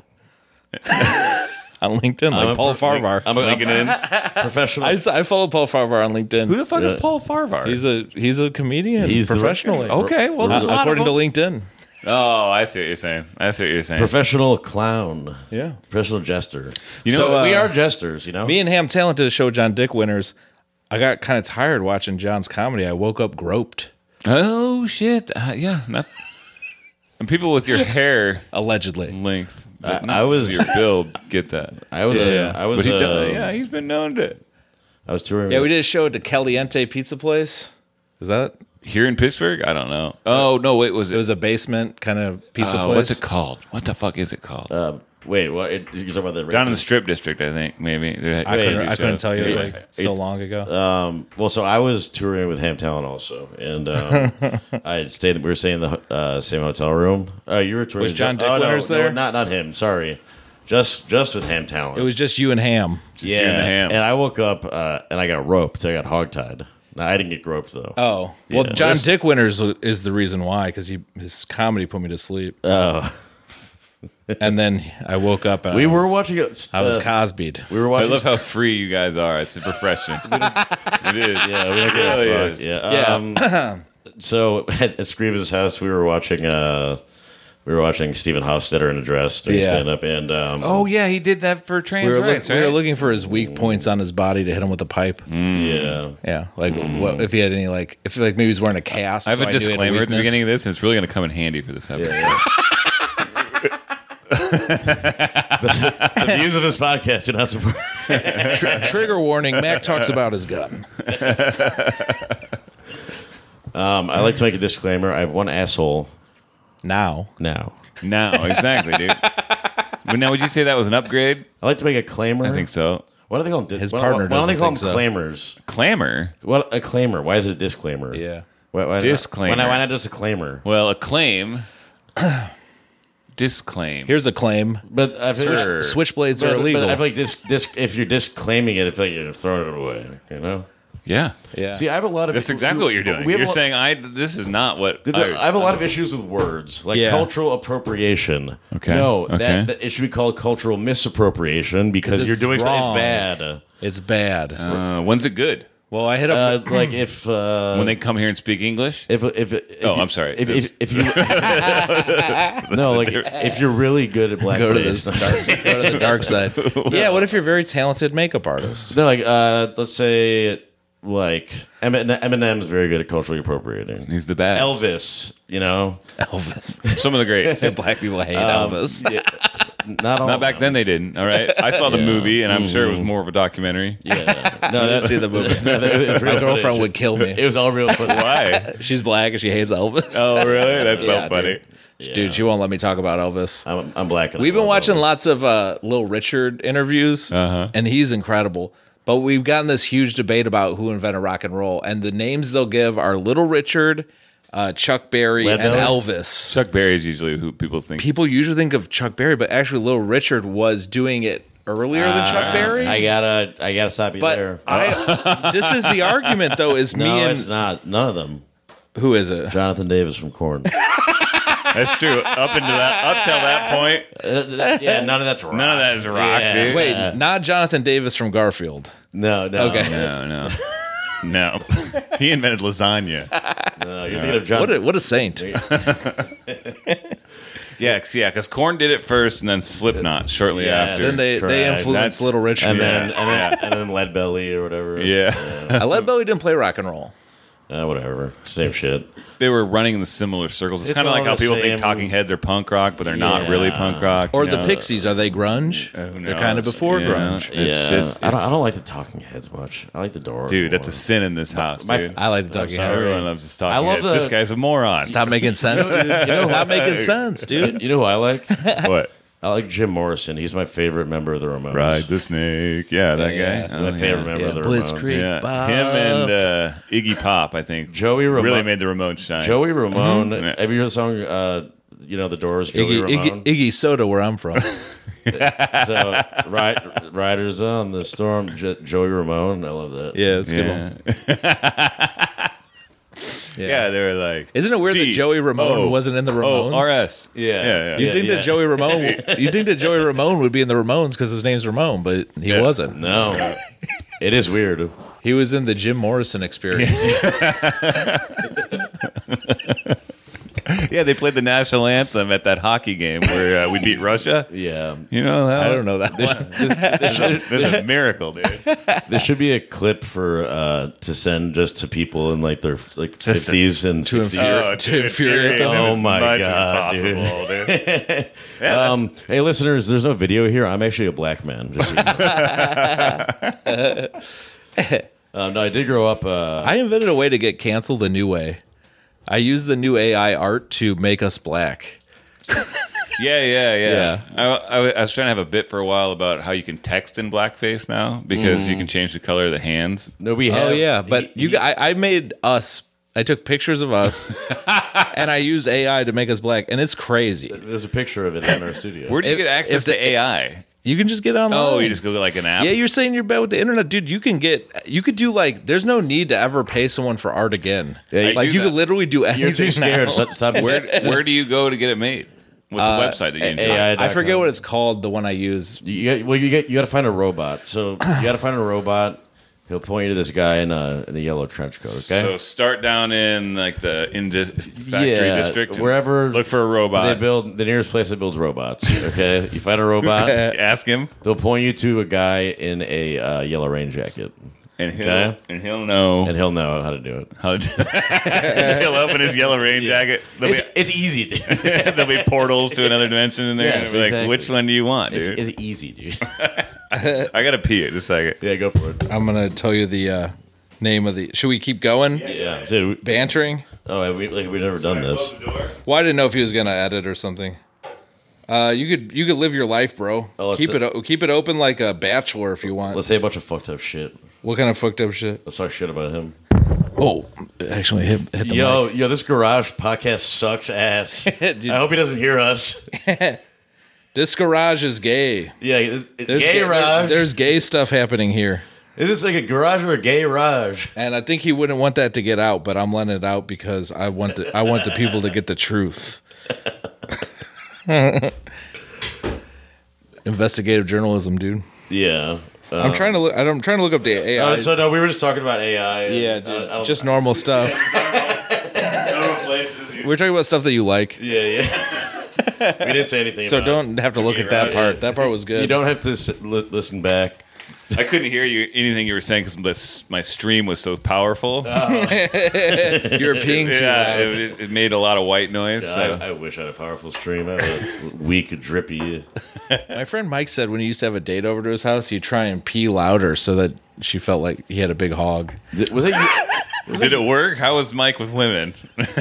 on LinkedIn, like I'm a Paul pro- Farvar. I'm a linking in. professional. I, I follow Paul Farvar on LinkedIn. Who the fuck Yeah. is Paul Farvar? He's a he's a comedian He's the- professionally. okay. Well, Uh, there's a lot according of to them. LinkedIn. Oh, I see what you're saying. I see what you're saying. professional clown. Yeah. Professional jester. You know, So, uh, we are jesters, you know. Me and Ham Talent did a show with John Dick Winters. I got kind of tired watching John's comedy. I woke up groped, oh shit. Uh, yeah. Not, and people with your hair allegedly. length, I- but I was- your build. Get that. I was. Yeah. A, I was. But he a, does, yeah, he's been known to. I was touring. Yeah, with, we did a show at the Caliente Pizza Place. Is that? Here in Pittsburgh? I don't know. Oh, no, wait, was it? It was a basement kind of pizza uh, place. What's it called? What the fuck is it called? Uh, wait, what? It, you're talking about the Down in the Strip District, I think, maybe. They- I they couldn't, do I couldn't shows. tell you. It was Yeah. like so long ago. Um, well, so I was touring with Ham Talent also, and um, I had stayed. We were staying in the uh, same hotel room. Uh, you were touring. Was with John oh, Dick Winters no, there? No, not not him. Sorry, just just with Ham Talent. It was just you and Ham. Just you and the Ham. and I woke up uh, and I got roped. I got hogtied. No, I didn't get groped though. Oh, well, Yeah. John This- Dick Winters is the reason why, because he his comedy put me to sleep. Oh, And then I woke up and we I were was, watching. A, I was uh, Cosby'd. We were I watching. love how free you guys are. It's refreshing. it is. Yeah, we don't It give a really fuck. is. Yeah. Um, so at, at Scream's house, we were watching. Uh, we were watching Stephen Hofstetter in a dress doing Yeah. stand up, and um, Oh, yeah, he did that for trans We were, look- rights, we right? were looking for his weak points on his body to hit him with a pipe. yeah. Yeah, like what if he had any like if like maybe he's wearing a cast. I have so a knew he had disclaimer at the weakness. beginning of this, and it's really going to come in handy for this episode. The views of this podcast do not support. Tr- trigger warning: Mac talks about his gun. Um, I like to make a disclaimer. I have one asshole Now, now. No, exactly, dude. But now, would you say that was an upgrade? I like to make a claimer. I think so. Why do they call them? His why, partner Why don't they doesn't call them think so. claimers? Clamor? What a claimer? Why is it a disclaimer? yeah. Why, why Disclaimer. Why not, why not just a claimer? Well, a claim. Disclaim. Here's a claim: But I feel Sure. like, switchblades but, are illegal. but I feel like this, this, if you're disclaiming it, I feel like you're throwing it away. You know. Yeah. yeah. See, I have a lot of. That's exactly what you're doing. We have You're a lot- saying, I. This is not what. I have a lot of issues with words, like Yeah. cultural appropriation. Okay, No, okay. That, that it should be called cultural misappropriation because 'Cause you're it's doing something. It's wrong. bad. it's bad. Uh, when's it good? well, I hit up. Uh, like if uh, When they come here and speak English? if if, if Oh, you- I'm sorry. If if, if you no, like if you're really good at blackface, go to this dark, go to the dark side. Yeah. What if you're a very talented makeup artist? no, like uh, let's say like Emin- Eminem's very good at culturally appropriating. He's the best. Elvis, you know, Elvis. Some of the greats. Black people hate Um, Elvis. yeah, not all. Not of back then them. they didn't. All right. I saw the Yeah. movie, and I'm sure it was more of a documentary. Yeah, no, that's see the movie. no, that- it's real My girlfriend footage. would kill me. It was all real footage. Why? She's black and she hates Elvis. Oh, really? That's Yeah, so funny. dude. Dude, she won't let me talk about Elvis. I'm, I'm black. And We've I been love watching Elvis. lots of uh, Lil Richard interviews, Uh-huh. and he's incredible. But we've gotten this huge debate about who invented rock and roll, and the names they'll give are Little Richard, uh, Chuck Berry, Lead and Belly? Elvis. Chuck Berry is usually who people think. People usually think of Chuck Berry, but actually Little Richard was doing it earlier than Chuck Berry. I gotta, I gotta stop you but there. I, this is the argument, though, is no, me and it's not. None of them. who is it? Jonathan Davis from Korn. That's true. Up into that, up till that point, Uh, yeah, none of that's rock. none of that is rock, Yeah. dude. Wait, not Jonathan Davis from Garfield. No, no. Okay. No, no, no. He invented lasagna. No, you're thinking of John. What a what a saint! Yeah, 'cause- yeah, because Korn did it first, and then Slipknot shortly Yeah, after. Then they they Tried. influenced That's- Little Richard. and then, Yeah. and then, and then Lead Belly or whatever. yeah, I Lead Belly didn't play rock and roll. Uh, whatever. Same shit. they were running in the similar circles. It's, It's kind of all like how the people same- think Talking Heads are punk rock, but they're not Yeah. really punk rock. Or you the know? Pixies, are they grunge? Uh, who They're kind of knows? before Yeah. grunge. It's yeah, just- I don't. I it's- don't like the Talking Heads much. I like the Doors. Dude, that's a more. sin in this house, My- dude. I like the Talking sorry. Heads. Everyone loves this Talking I love Heads. the- This guy's a moron. Stop making sense, dude. Stop making sense, dude. You know who I like? What? I like Jim Morrison. He's my favorite member of the Ramones. Ride the snake. Yeah, that Yeah. guy. He's my Oh, favorite yeah. member Yeah, of the Blitzkrieg. Ramones. Yeah, Bob. him and uh, Iggy Pop, I think. Joey Ramone. really made the Ramones shine. Joey Ramone. Mhm. Have you heard the song? Uh, you know the Doors. Joey Iggy, Ramone. Iggy, Iggy Soda, where I'm from. So, ride, Riders on the Storm. Jo- Joey Ramone. I love that. Yeah, that's a good one. Yeah. yeah, they were like. Isn't it weird D- that Joey Ramone O- wasn't in the Ramones? Oh, R S. Yeah. Yeah, yeah. You Yeah, think yeah. that Joey Ramone? You think that Joey Ramone would be in the Ramones because his name's Ramone, but he Yeah. wasn't. No, it is weird. He was in the Jim Morrison Experience. Yeah, they played the national anthem at that hockey game where uh, we beat Russia. Yeah. You know that? I don't know that one. This should, That's a miracle, dude. this should be a clip for uh, to send just to people in like their like fifties and to sixties. infuriate- Oh, to dude, infuriate them. them Oh as my much as God, dude. possible, dude. Yeah, Um, hey, listeners, there's no video here. I'm actually a black man. Just so you know. Um, no, I did grow up. Uh, I invented a way to get canceled a new way. I used the new A I art to make us black. Yeah, yeah, yeah. Yeah. I, I, I was trying to have a bit for a while about how you can text in blackface now because you can change the color of the hands. no, we have. Oh yeah, but he- you, he- I, I made us. I took pictures of us, and I used A I to make us black, and it's crazy. There's a picture of it in our studio. Where do you If- get access if the- to A I? You can just get online. Oh, you just go to like an app? Yeah, you're saying you're bad with the internet, dude. You can get, you could do like, there's no need to ever pay someone for art again. Yeah, you like do you that. could literally do anything. You're too scared. now. Stop. stop Where, where do you go to get it made? What's the website that you enjoy? A I I forget what it's called. The one I use. You got, well, you get you got to find a robot. So you got to find a robot. He'll point you to this guy in a in a yellow trench coat. Okay. So start down in like the indus- factory Yeah, district. and wherever Look for a robot. they build the nearest place that builds robots. Okay. You find a robot. Ask him, They'll point you to a guy in a uh, yellow rain jacket, and he'll Okay. and he'll know and he'll know how to do it. how to. He'll open his yellow rain jacket. There'll It's, it's easy, dude. be, there'll be portals to another dimension in there. Yes, and it'll be exactly. like, which one do you want, It's, dude? it's easy, dude. I gotta pee it. Just a second. Yeah, go for it. I'm gonna tell you the uh, name of the. Should we keep going? Yeah, dude. we- Bantering. Oh, have we like we've never done this. Well, I didn't know if he was gonna edit or something. Uh, you could you could live your life, bro. Oh, let's keep say- it o- keep it open like a bachelor if you want. Let's say a bunch of fucked up shit. What kind of fucked up shit? Let's talk shit about him. Oh, actually hit hit the Yo, mic. yo, this garage podcast sucks ass. Dude. I hope he doesn't hear us. This garage is gay. Yeah, it- it- There's gay ga- garage. There's gay stuff happening here. Is this like a garage or a gay garage? And I think he wouldn't want that to get out, but I'm letting it out because I want the I want the people to get the truth. Investigative journalism, dude. Yeah. Uh, I'm trying to look. I'm trying to look up the A I. uh, so no, we were just talking about A I. yeah, I dude, don't- I don't- just normal stuff. We're talking about stuff that you like, yeah, yeah. we didn't say anything. so about don't have to look at that part. That part was It. good. You don't have to s- li- listen back. I couldn't hear you anything you were saying because my stream was so powerful. You're peeing too yeah, loud. it, it made a lot of white noise. Yeah, so. I, I wish I had a powerful stream. I have a weak, drippy. My friend Mike said when he used to have a date over to his house, he'd try and pee louder so that she felt like he had a big hog. Was that you? Did it work? How was Mike with women?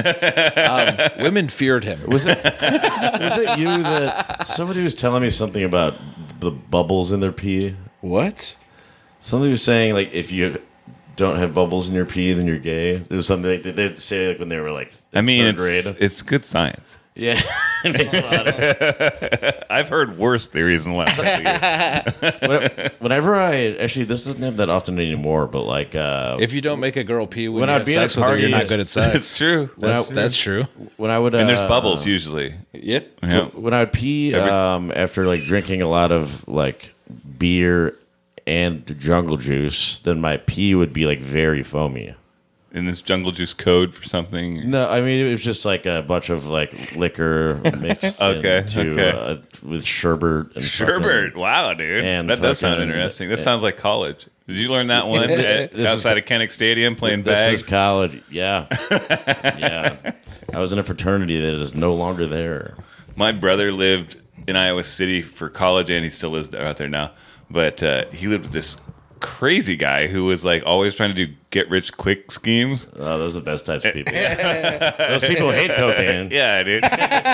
Women feared him. Was it? Was it you that somebody was telling me something about the bubbles in their pee? What? Somebody was saying like if you don't have bubbles in your pee, then you're gay. There was something like they'd say like when they were like I mean, third it's, grade. it's good science. Yeah, it makes a lot of sense. I've heard worse theories in the last couple of years. When- Whenever I actually, this doesn't happen that often anymore, but like uh, If you don't make a girl pee when, When you I'd have be at sex with her, you're not parties- good at sex. It's true. That's, I- that's true. when I would, uh, And there's bubbles usually. Yep. Yeah. when I would pee Every- um, after like drinking a lot of like beer and jungle juice, then my pee would be like very foamy. In this jungle juice code for something. No, I mean it was just like a bunch of like liquor mixed Okay, into, okay. Uh, with sherbet and Sherbert. fucking- Wow, dude. and that does sound fucking- interesting. This sounds like college. Did you learn that one at, This is- outside of Kennick Stadium playing This bags? is college. Yeah, yeah. I was in a fraternity that is no longer there. My brother lived in Iowa City for college, and he still lives out there now. But uh, he lived with this crazy guy who was like always trying to do get rich quick schemes. Oh, those are the best types of people. Those people hate cocaine. Yeah, dude.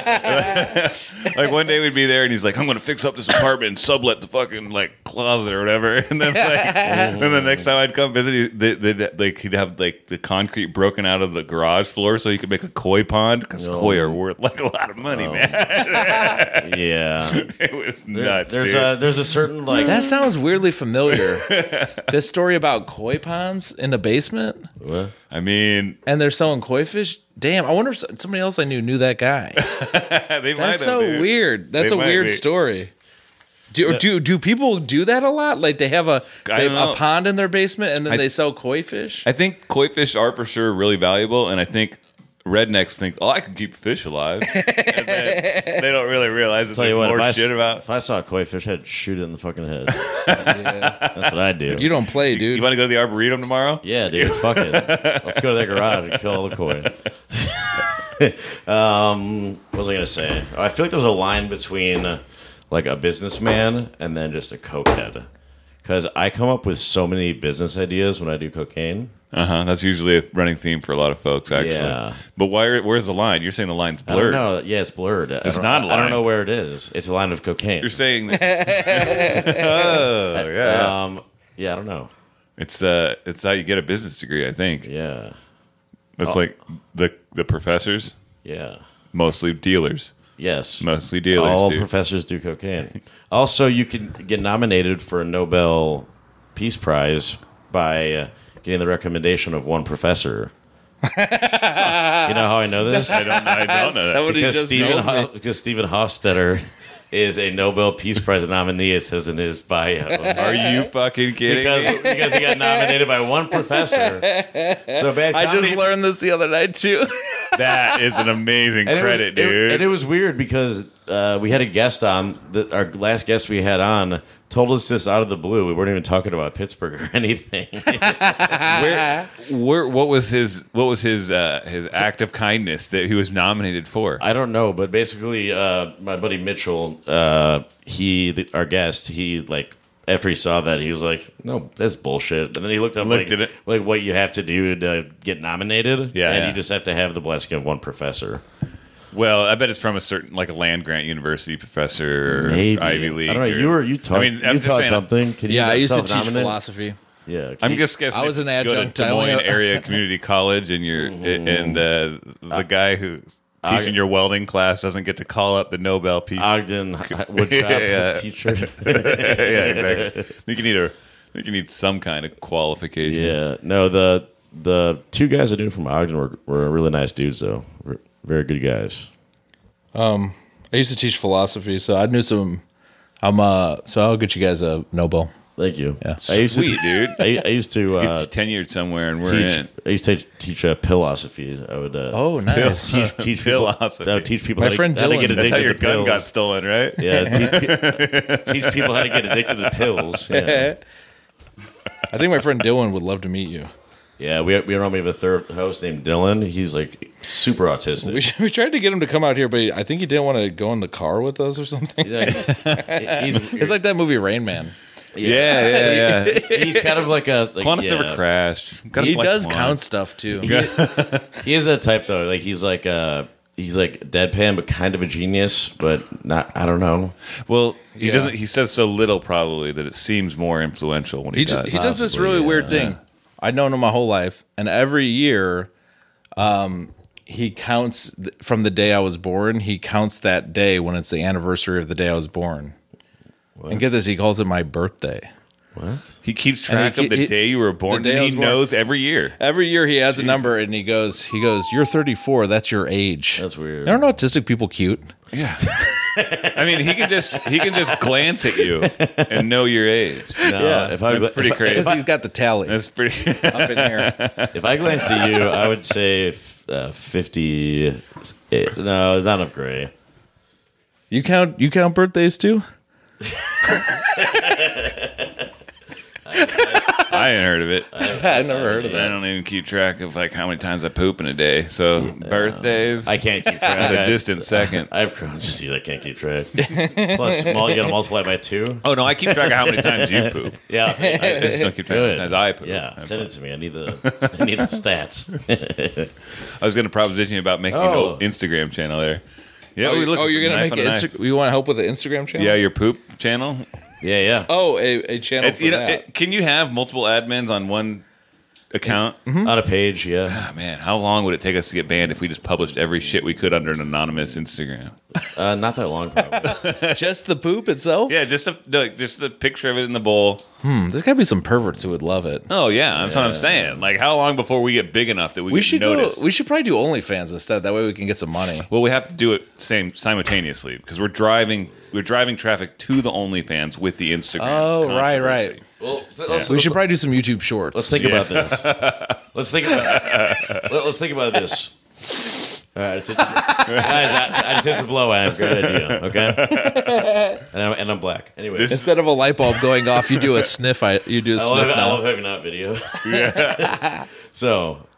Like one day we'd be there, and he's like, "I'm going to fix up this apartment and sublet the fucking like closet or whatever." And then like, and then the next time I'd come visit, he, they, they'd, like he'd have like the concrete broken out of the garage floor so he could make a koi pond because Oh. koi are worth like a lot of money, Oh. man. Yeah. It was nuts, There's dude. a there's a certain like That sounds weirdly familiar. This story about koi ponds in the basement, What? I mean, and they're selling koi fish. Damn, I wonder if somebody else I knew knew that guy. they might That's have, so dude. weird. That's They a might weird be. story. Do, do do people do that a lot? Like they have a I they have don't know. a pond in their basement and then I- they sell koi fish. I think koi fish are for sure really valuable, and I think rednecks think, "Oh, I can keep a fish alive," and then they don't really realize that Tell there's you what, more if I, shit about. if I saw a koi fish, I'd shoot it in the fucking head. That's what I do. You don't play, dude. You want to go to the arboretum tomorrow? Yeah, dude. Fuck it. Let's go to that garage and kill all the koi. um, what was I gonna say? Oh, I feel like there's a line between uh, like a businessman and then just a cokehead. because I come up with so many business ideas when I do cocaine. Uh huh. That's usually a running theme for a lot of folks, actually. Yeah. But why? Where's the line? You're saying the line's I don't blurred. know. Yeah, it's blurred. It's I don't- not a I don't line. know where it is. It's a line of cocaine. You're saying that. Oh yeah. Um, yeah, I don't know. It's uh, it's how you get a business degree. I think. Yeah, It's like the the professors, yeah. mostly dealers, Yes. mostly dealers. All dude. professors do cocaine. Also, you can get nominated for a Nobel Peace Prize by uh, getting the recommendation of one professor. You know how I know this? I don't. I don't know. That. Somebody Because just Stephen, told me. Ho- because Stephen Hofstetter is a Nobel Peace Prize nominee. It says in his bio. Are you fucking kidding Because, me? because he got nominated by one professor. So bad. I comedy- just learned this the other night too. That is an amazing And it was- credit, it- dude. and it was weird because uh, we had a guest on. The, our last guest we had on told us this out of the blue. We weren't even talking about Pittsburgh or anything. where, where, what was his, what was his, uh, his act of kindness that he was nominated for? I don't know, but basically, uh, my buddy Mitchell, uh, he, the, our guest, he like after he saw that, he was like, "No, that's bullshit." And then he looked up Looked like, at it. like what you have to do to get nominated. Yeah, and yeah. you just have to have the blessing of one professor. Well, I bet it's from a certain, like a land grant university professor, or Maybe Ivy League. I don't know. or- You were you taught. I mean, I'm you just taught saying, something. Can you Yeah, I used to teach self-nominate? philosophy. Yeah, can I'm you- just guessing. I was if an you go to adjunct. Des I only Moines have- area community college, and you're and uh, the guy who's teaching I- your welding class doesn't get to call up the Nobel Peace. Ogden woodshop Yeah. teacher. yeah, exactly. I think you need a. I think you need some kind of qualification. Yeah, no, the the two guys I knew from Ogden were, were really nice dudes, though. Were very good guys. I used to teach philosophy, so I knew some. I'm uh, so I'll get you guys a Nobel. Thank you. Yeah. I used Sweet, to, dude. I, I used to uh, Get tenured somewhere, and we're teach. in. I used to teach uh, philosophy. I would. Uh, Oh, nice. teach teach people. Philosophy. I would teach people My how to, friend how to Dylan. get That's addicted how your to gun pills. got stolen, right? Yeah, teach, pe- teach people how to get addicted to pills. Yeah, I think my friend Dylan would love to meet you. yeah. We we normally have a third host named Dylan. He's like super autistic. We, we tried to get him to come out here, but I think he didn't want to go in the car with us or something. Yeah, he's, he's, It's like that movie Rain Man. Yeah, yeah, yeah. he's kind of like a like, Qantas yeah. never crashed. Gotta He play does Qantas. count stuff too. He is that type though. Like he's like uh he's like deadpan, but kind of a genius, but not. I don't know. Well, he Yeah. doesn't. He says so little, probably, that it seems more influential when he, He, does. ju- he does this Possibly, really yeah. weird thing. I've known him my whole life, and every year, um, he counts th- from the day I was born. He counts that day when it's the anniversary of the day I was born. And get this, he calls it my birthday. What? He keeps And he- track of the he- day you were born. the day I And was he born. knows every year. Every year he adds a number, and he goes, he goes, "You're thirty-four. That's your age." That's weird. Aren't autistic people cute? Yeah. I mean, he can just he can just glance at you and know your age. No, Yeah. if I That's pretty if I- crazy. Because he's got the tally That's pretty. up in here. If I glanced at you, I would say uh, fifty. No, it's not enough gray. You count you count birthdays too? I ain't heard of it. I've never heard of I that. don't even keep track of like how many times I poop in a day. So birthdays, I can't keep track. at a I- distant second. I have Crohn's disease. I can't keep track. Plus, small, you got to multiply by two. Oh no, I keep track of how many times you poop. Yeah, I just don't keep track of how many Good. times I poop. Yeah, That's send all. it to me. I need the I need the stats. I was going to proposition you about making Oh. an Instagram channel there. Yeah, Oh, we look. oh, you're gonna knife make on a an knife. Insta- you want to help with the Instagram channel? Yeah, your poop channel. Yeah, yeah. Oh, a, a channel It- for you know, that. it- can you have multiple admins on one account? On a page, yeah. Oh, man, how long would it take us to get banned if we just published every shit we could under an anonymous Instagram? Uh, not that long, probably. Just the poop itself? Yeah, just a no, just the picture of it in the bowl. Hmm, there's got to be some perverts who would love it. Oh yeah, that's what I'm saying. Like, how long before we get big enough that we, We get should noticed? go, we should probably do OnlyFans instead. That way we can get some money. Well, we have to do it same simultaneously because we're driving we're driving traffic to the OnlyFans with the Instagram. Oh, right, controversy. right. Well, th- let's, We let's, should probably do some YouTube shorts. let's think Yeah. about this. Let's think about. let, let's think about this. All right, it's, guys, I, I just hit some blow. I have a great idea. Okay, and I'm, and I'm black. Anyway, This- Instead of a light bulb going off, you do a sniff. I you do a I sniff love, I now. love having that video. So,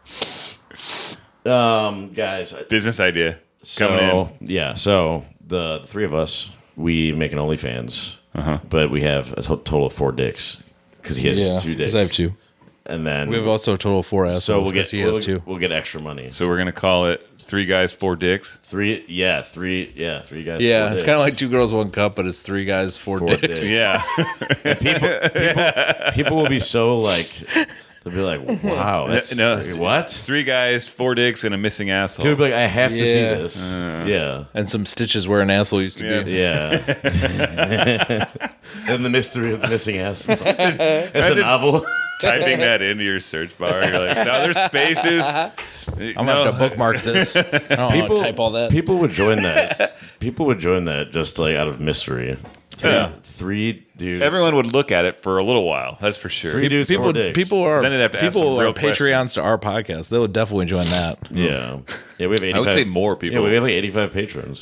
um, guys, Business idea so, coming in. yeah. So the, the three of us, we make an OnlyFans, Uh-huh. but we have a to- total of four dicks. because he has Yeah, two dicks. because I have two. And then We have also a total of four assholes. so we'll get 'cause he has we'll, two. we'll get extra money. So we're gonna call it three guys, four dicks. Three, yeah, three, yeah, three guys. Yeah, four it's dicks. kind of like two girls, one cup, but it's three guys, four, Four dicks. dicks. Yeah. people, people, people will be so like, they'll be like, wow, that's No, what? Three guys, four dicks, and a missing asshole. People will be like, I have to see Yeah. this. yeah. And some stitches where an asshole used to Yeah. be. Yeah. And the mystery of the missing ass. It's a Imagine- novel. Typing that into your search bar, you're like, no, there's spaces. I'm gonna have to bookmark this. I don't know how to type all that. People would join that. People would join that just like out of mystery. Three, Yeah. three dudes. Everyone would look at it for a little while. That's for sure. Three dudes, People, four dicks. people are Then they'd have to ask people some are real Patreons to our podcast. They would definitely join that. Yeah. Yeah, we have eighty-five. I would say more people. Yeah, we have like eighty-five patrons.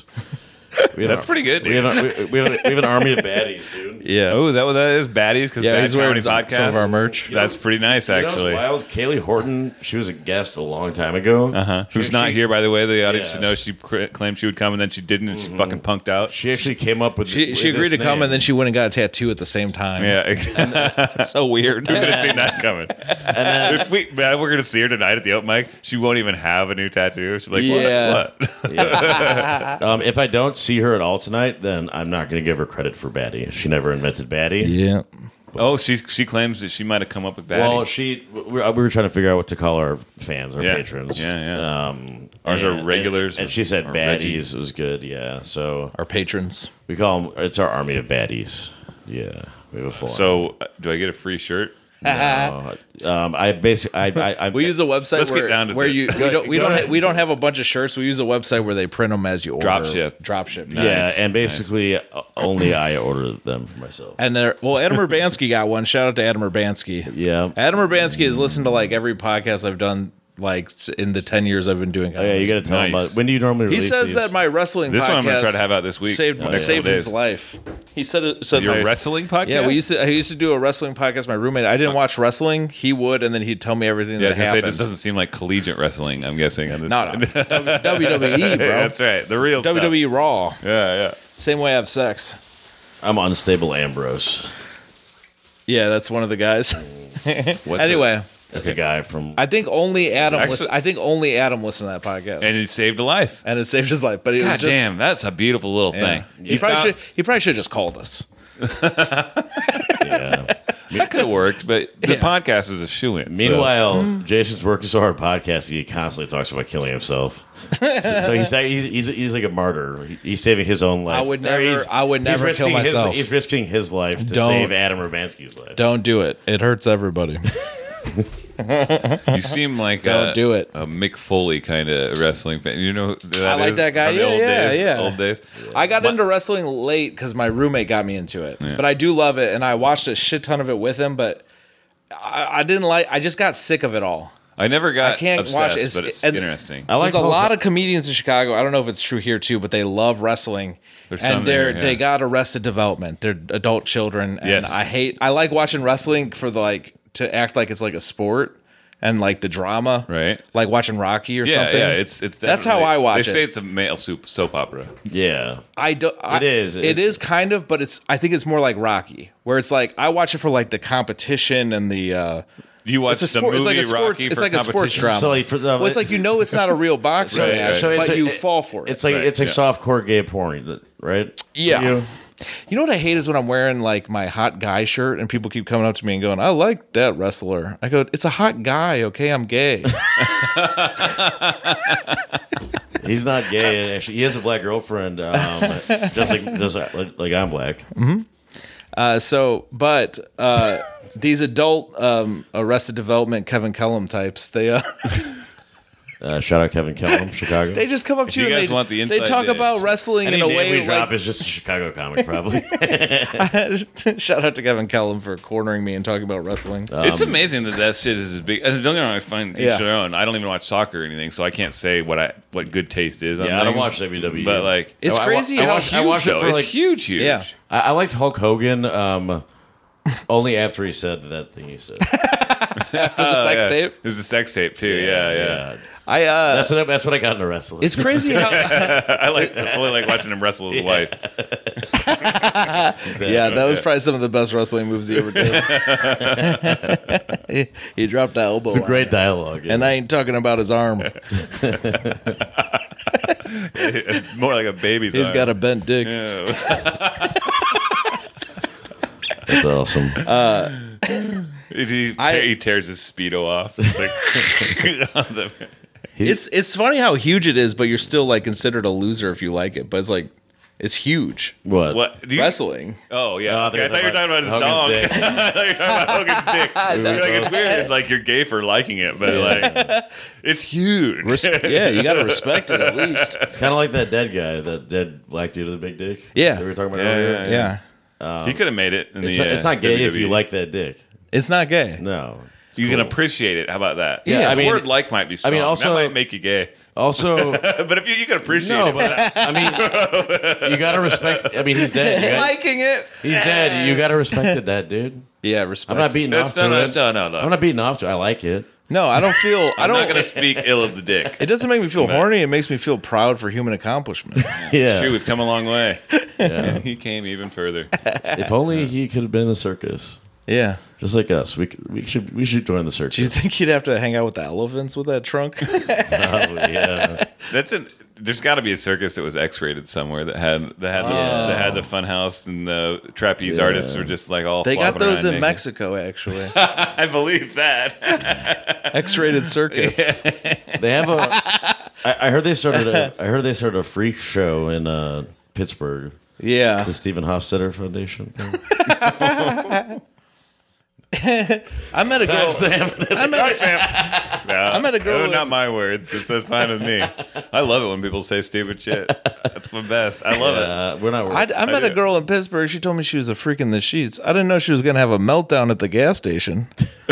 We have That's an- pretty good, We dude. have, a, we, we, have a, we have an army of baddies, dude. Yeah. Oh, is that what that is? Baddies? Because Yeah, Bad he's wearing Comedy some Podcast. of our merch. That's pretty nice, You know actually. what's wild? Kaylee Horton, she was a guest a long time ago. Uh-huh. Who's She not actually- here, by the way. The audience Yeah. should know she cr- claimed she would come and then she didn't, and she fucking punked out. She actually came up with She, with she agreed this to come name. and then she went and got a tattoo at the same time. Yeah, so weird. Who could have seen that coming? if we, man, we're gonna see her tonight at the open mic. She won't even have a new tattoo. She'll be like, Yeah. what? what? Um, if I don't see her at all tonight, then I'm not going to give her credit for baddie. She never invented baddie. Yeah. Oh, she she claims that she might have come up with baddies. Well, she we were, we were trying to figure out what to call our fans, our Yeah. patrons. Yeah, yeah. Um, Ours are and- regulars and, and she said or baddies was good. Yeah, so Our patrons. we call them. It's our army of baddies. Yeah, we have a full. so uh, do I get a free shirt? army. um, I basically I I, I We use a website Let's get where, down to where the- you we don't we go don't ahead. ha- we don't have a bunch of shirts. We use a website where they print them as you order. Drop ship. Drop ship. Nice. yeah, and basically uh, only I order them for myself. And there, well, Adam Urbanski got one. Shout out to Adam Urbanski. Yeah. Adam Urbanski has listened to like every podcast I've done, like in the ten years I've been doing. Oh, yeah, you got to tell Nice. them about when do you normally He release says these? that my wrestling This podcast one I'm gonna try to have out this week. saved, Oh, yeah. saved his Days. life. He said it. Said Your my, wrestling podcast? Yeah, we used to. I used to do a wrestling podcast. My roommate. I didn't watch wrestling. He would, and then he'd tell me everything Yeah, I that was gonna say happened. this doesn't seem like collegiate wrestling. I'm guessing on this. no, no, W W E, bro. That's right. The real W W E stuff. Raw. Yeah, yeah. Same way I have sex. I'm unstable Ambrose. Yeah, that's one of the guys. What's anyway, That's a guy from. I think only Adam. Actually- listen, I think only Adam listened to that podcast, And it saved a life. and it saved his life. But it God was just, damn, that's a beautiful little yeah. thing. He You probably found- should. He probably should have just called us. Yeah. That could have worked, but the Yeah. podcast is a shoe in. Meanwhile, Jason's working so hard podcasting, he constantly talks about killing himself. so, so he's, he's he's he's like a martyr. He- He's saving his own life. I would Or never- he's- I would he's never risking kill his- myself. he's risking his life to Don't- save Adam Urbanski's life. Don't do it. It hurts everybody. you seem like Don't a, do it. a Mick Foley kind of wrestling fan. You know who that I like is that guy. from the Yeah, old yeah, days, yeah. Old days. I got into wrestling late because my roommate got me into it. But I do love it, and I watched a shit ton of it with him. But I, I didn't like. I just got sick of it all. I never got I can't obsessed, watch it. It's- but it's and- interesting. I like There's a Hulk- lot of comedians in Chicago. I don't know if it's true here too, but they love wrestling. There's some and they're there, yeah. they got Arrested Development. They're adult children, and Yes. I hate. I like watching wrestling for the like to act like it's like a sport and like the drama, Right. Like watching Rocky or Yeah, something. yeah. It's it's That's how definitely- I watch They it. say it's a male soap soap opera. Yeah. I do. I, It is. It It's- is kind of, but it's. I think it's more like Rocky, where it's like I watch it for like the competition and the. uh You watch It's a the sport. movie It's like a sports. Rocky It's for like a sports competition? drama. So, like, for the- well, it's like you know it's not a real boxing Right, match, right. So it's but a- you it- fall for it. It's like Right, it's like yeah. softcore gay porn, right? Yeah. You- You know what I hate is when I'm wearing like my hot guy shirt and people keep coming up to me and going, "I like that wrestler." I go, "It's a hot guy, okay? I'm gay." He's not gay. Actually, he has a black girlfriend, um, just like just like, like I'm black. Uh, so, but uh, these adult um, Arrested Development Kevin Kellum types, they uh, Uh, shout out Kevin Kellum, Chicago. they just come up to you you and guys they, want the they inside talk dish. about wrestling Any in a name way we drop like. is just a Chicago comic, probably. Shout out to Kevin Kellum for cornering me and talking about wrestling. It's amazing that that shit is as big. And don't get me wrong, I find each Yeah. their own. I don't even watch soccer or anything, so I can't say what I what good taste is. On Yeah, I don't things. watch W W E. but like It's I wa- crazy I how- watch, I watched it though. for, It's like- huge, huge. Yeah. I, I liked Hulk Hogan um, only after he said that thing he said. After the sex yeah. tape. There's a sex tape too. Yeah, yeah. I uh, That's what that's what I got into wrestling. it's crazy how. I like I really like watching him wrestle his wife. Yeah, that was probably some of the best wrestling moves he ever did. he, he dropped that elbow. It's a on great her. dialogue. Yeah. And I ain't talking about his arm. More like a baby's. He's arm. got a bent dick. Yeah. That's awesome. he, he, I- he tears his Speedo off. It's like, It's it's funny how huge it is, but you're still like considered a loser if you like it. But it's like it's huge. what? what? Do you, Wrestling. Oh yeah. Oh, I Okay, I thought thought you were talking about his Hogan's dog. dick. I thought you were talking about Hogan's dick. You're like it's weird. Like you're gay for liking it, but like it's huge. Res- yeah, you got to respect it at least. It's kind of like that dead guy, that dead black dude with a big dick. Yeah. that we were talking about Yeah, earlier. yeah, Yeah, he could have made it. In It's, the, not, it's uh, not gay if W W E. you like that dick. it's not gay. No. You can appreciate it. How about that? Yeah, I the mean- word "like" might be strong. mean, also- that might make you gay. Also, But if you, you can appreciate no, it, but I mean, you gotta respect. I mean, he's dead. You gotta- Liking it. he's dead. You gotta respect it, that dude. Yeah, respect. I'm not beating That's- off no, to no, it. no, no, no. I'm not beating off to it. I like it. No, I don't feel. I I'm don't. not going to speak ill of the dick. It doesn't make me feel horny. It makes me feel proud for human accomplishment. Yeah. True, we've come a long way. Yeah. He came even further. If only he could have been in the circus, Yeah. just like us. We could, we should we should join the circus. Do you think you'd have to hang out with the elephants with that trunk? Probably, yeah. That's an. There's got to be a circus that was X-rated somewhere that had that had the, that had the fun house and the trapeze Yeah. artists were just like all. They got flopping those around in naked. Mexico, actually. I believe that. X-rated circus. They have a. I, I heard they started a. I heard they started a freak show in uh, Pittsburgh. Yeah. It's the Stephen Hofstetter Foundation. I met a girl. That's the- I met, No, I met a girl those are in- not my words. It's that's fine with me. I love it when people say stupid shit. That's my best. I love it. Uh, we're not. I, I met I a do. girl in Pittsburgh. She told me she was a freak in the sheets. I didn't know she was going to have a meltdown at the gas station.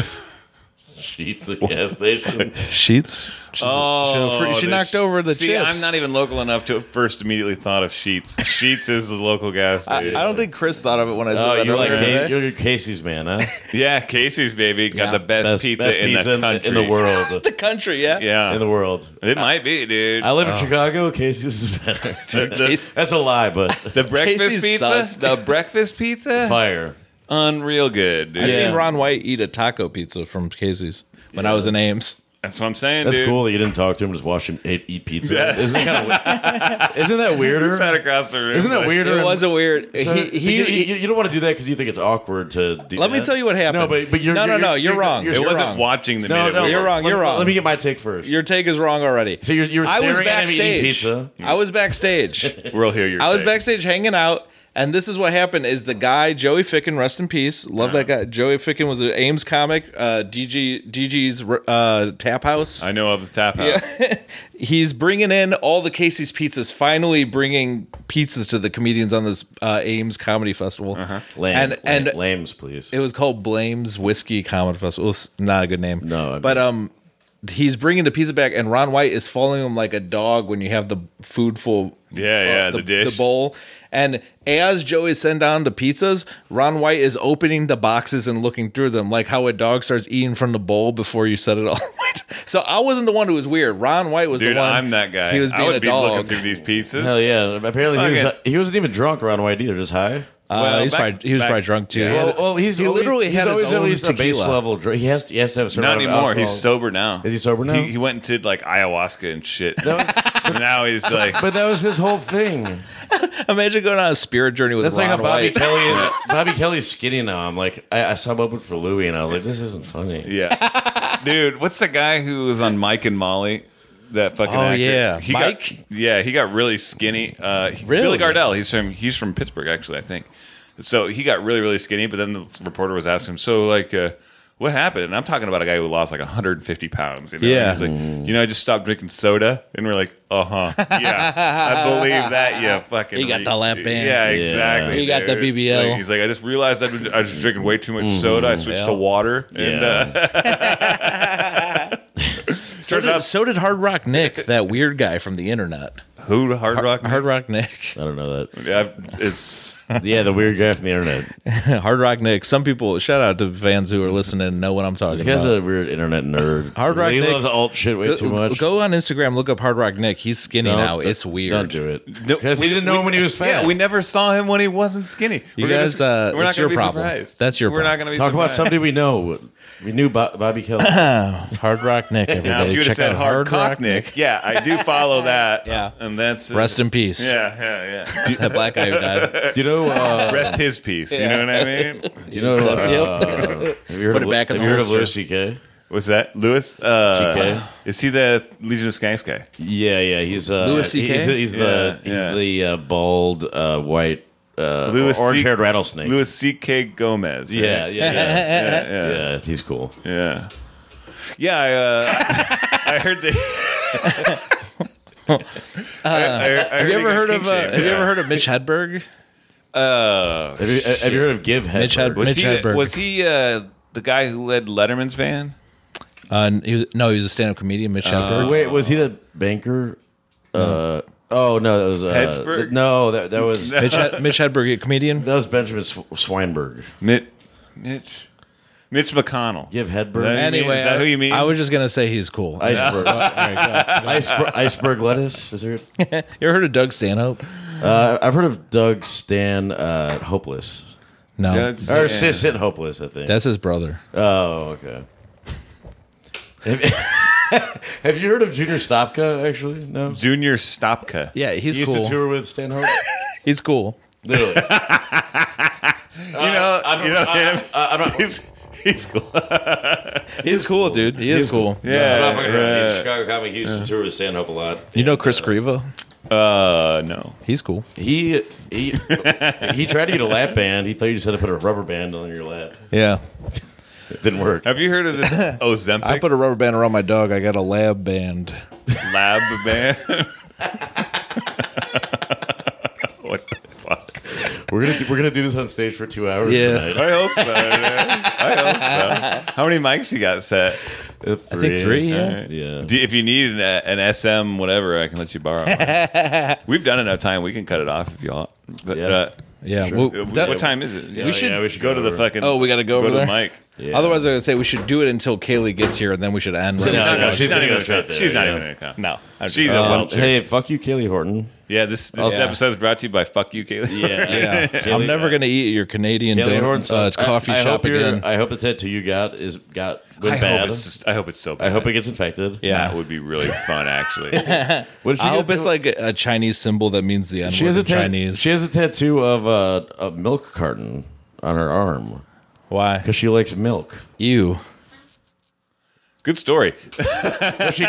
Sheets the gas station. Sheets? She's a- Oh, she's a freak- she the knocked sh- over the See, chips. I'm not even local enough to have first immediately thought of Sheets. Sheets is the local gas I, station. I don't think Chris thought of it when I said Oh, that you're like earlier Ca- today. you're Casey's man, huh? Yeah, Casey's baby got Yeah. the best, Best pizza, best in pizza the in, country in the world. The country, yeah. Yeah, In the world. it might be, dude. I live in Chicago. Casey's is better. the, the, That's a lie, but the breakfast Casey's pizza, sucks, the breakfast pizza, fire. unreal good, dude. I Yeah. seen Ron White eat a taco pizza from Casey's when I was in Ames. That's what I'm saying, That's dude. cool that you didn't talk to him. Just watch him eat, eat pizza. Yeah. Isn't that kind of? Isn't that weirder? Sat across the room. Isn't that like- weirder? It wasn't weird. So, he, so he, you, he- you, you don't want to do that because you think it's awkward to do let me that? tell you what happened. No, but, but you're no, no, you're, no. You're, you're wrong. You're, It You're wasn't wrong. watching the no, minute. no, we You're were- wrong. Let, You're wrong. Let me get my take first. Your take is wrong already. so you're, you're I was staring at him eating backstage. pizza. I was backstage. We'll hear your I was take. backstage hanging out, and this is what happened: is the guy Joey Ficken, rest in peace, love that guy. Joey Ficken was an Ames comic, uh, D G D G's uh, Tap House. I know of the tap house. He's bringing in all the Casey's pizzas. Finally, bringing pizzas to the comedians on this uh, Ames Comedy Festival. Lame, and lame, and lames, please. it was called Blame's Whiskey Comedy Festival. It was not a good name. No, I mean- but um, he's bringing the pizza back, and Ron White is following him like a dog when you have the food full. Yeah, yeah, the dish. the bowl. And as Joey sent down the pizzas, Ron White is opening the boxes and looking through them, like how a dog starts eating from the bowl before you set it all. So I wasn't the one who was weird. Ron White was Dude, the one. I'm that guy. He was I being would a be looking dog. through these pizzas. Hell yeah! Apparently he was. Fucking- He wasn't even drunk around White either. Just high. Uh, Well, he's back- probably, he was back- probably drunk too. yeah. He had- Well, well, he's he always- literally he's had his always at own least a base tequila. level. drink. He has to. He has to have a certain Not amount of anymore. He's alcohol. sober now. Is he sober now? He, he went and did like ayahuasca and shit. And now he's like, But that was his whole thing. Imagine going on a spirit journey with That's like Ron how Bobby White. Kelly. Bobby Kelly's skinny now. I'm like, I, I saw him open for Louis, and I was like, this isn't funny. yeah, dude. What's the guy who was on Mike and Molly? That fucking Oh, actor. yeah. he Mike? Got, yeah, he got really skinny. Uh, he- Really? Billy Gardell. He's from he's from Pittsburgh, actually, I think. So he got really really skinny. But then the reporter was asking him, so like, uh, what happened? And I'm talking about a guy who lost like one hundred fifty pounds. You know? Yeah. And he's like, you know, I just stopped drinking soda, and we're like, uh huh, yeah, I believe that. Yeah, fucking. He got the lap band. Yeah, exactly. He got the dude. B B L. Like, he's like, I just realized I've been, I was drinking way too much soda. I switched Yeah. to water, and Yeah. uh, So did, so did Hard Rock Nick, that weird guy from the internet. Who? Hard Rock? Hard Rock Nick. I don't know that. Yeah, it's Yeah, the weird guy from the internet. Hard Rock Nick. Some people, shout out to fans who are listening and know what I'm talking This guy's about. a weird internet nerd. Hard Rock He Nick- loves alt shit way too much. Go on Instagram, look up Hard Rock Nick. He's skinny Don't- now. It's weird. Don't do it. No, Because he we- didn't know we- him when he was fat. Yeah, we never saw him when he wasn't skinny. You We're gonna guys, s- uh, we're not that's gonna your be problem. surprised. That's your We're not problem. going to be Talk about surprised. somebody we know. We knew Bo- Bobby Kelly. Hard Rock Nick, everybody. Now, if you would have Check said out Hard Cock Rock Nick, yeah, I do follow that. Yeah. and that's uh, Rest in peace. Yeah, yeah, yeah. That black guy who died. Do you know? Uh, Rest his peace. You know what I mean? do you know? Uh, have you heard Put of, it back in have the you heard of holster. Louis C K? What's that, Lewis? Uh, C K? Is he the Legion of Skanks guy? Yeah, yeah. He's uh, Louis C K? He's, the- he's the Yeah, he's yeah. the uh, bald uh, white uh, Louis orange haired C- rattlesnake. Louis C K Gomez. right? Yeah, yeah, yeah, yeah, yeah. yeah. He's cool. Yeah. Yeah, I, uh, I heard that. I, I, I Have heard you he ever got heard of kink uh, shamed. Have you ever heard of Mitch Hedberg? Uh, Have you, have you heard of Give Head? Mitch Hedberg. was Mitch he Hedberg. was he uh, the guy who led Letterman's band? Uh, he was, no, he was a stand-up comedian. Mitch Hedberg. Wait, was he the banker? Uh, oh no, that was uh, Hedberg? th- no, that that was Mitch, Hed- Mitch Hedberg, a comedian. that was Benjamin Sw- Swinberg. Mitch, Mitch, Mitch McConnell. Give Is that Hedberg. who you mean? Anyway, Is that I, who you mean? I was just gonna say he's cool. Iceberg. Iceberg, iceberg lettuce. Is there? You ever heard of Doug Stanhope? Uh, I've heard of Doug Stan uh, Hopeless No, Doug or Stan. Sit Sit Hopeless. I think. that's his brother. Oh, okay. Have, have you heard of Junior Stopka? Actually, no. Junior Stopka. Yeah, he's he used cool. to tour with Stan Hope. He's cool. Literally. You know, I don't- you know I- him. I- I'm not- he's, he's cool. He's cool, dude. He is cool. Yeah, I'm not fucking around. He's yeah. a Chicago comic. He used to tour with Stan Hope a lot. You know Chris Greva? Uh, no. He's cool. He he he tried to get a lap band. He thought you just had to put a rubber band on your lap. Yeah. It didn't work. Have you heard of this Ozempic I put a rubber band around my dog. I got a lab band. lab band? What the fuck? We're gonna do, we're gonna do this on stage for two hours Yeah. tonight. I hope so. Man. I hope so. How many mics you got set? I I think three, yeah. Alright. Yeah. Do- If you need an, an S M, whatever, I can let you borrow. Mine. We've done enough time. We can cut it off if you want. But, Yeah. uh, Yeah. Sure. well, uh, that- what time is it? Yeah, we should, yeah, we should go go to the over. fucking. Oh, we gotta go go over to there? the mic. Yeah. Otherwise, I would say we should do it until Kaylee gets here, and then we should end. She's No, not no, gonna- she's she's not gonna even go straight gonna come. there, She's not yeah. even gonna come. No. I'm She's just- a Um, wheelchair. hey, fuck you, Kaylee Horton. Yeah, this this Yeah. episode is brought to you by Fuck You, Kaylee. Yeah, Yeah. I'm never gonna eat at your Canadian Kaylee donut, Horton's uh, coffee I, I shop hope you're- again. I hope the tattoo you got is got I went bad. hope it's. I hope it's so bad. I hope it gets infected. Yeah. That would be really fun, actually. What did she I get hope it's to- like a, a Chinese symbol that means the N she word has a in ta- Chinese. She has a tattoo of a, a milk carton on her arm Why? because she likes milk. You. Good story. No, she, she,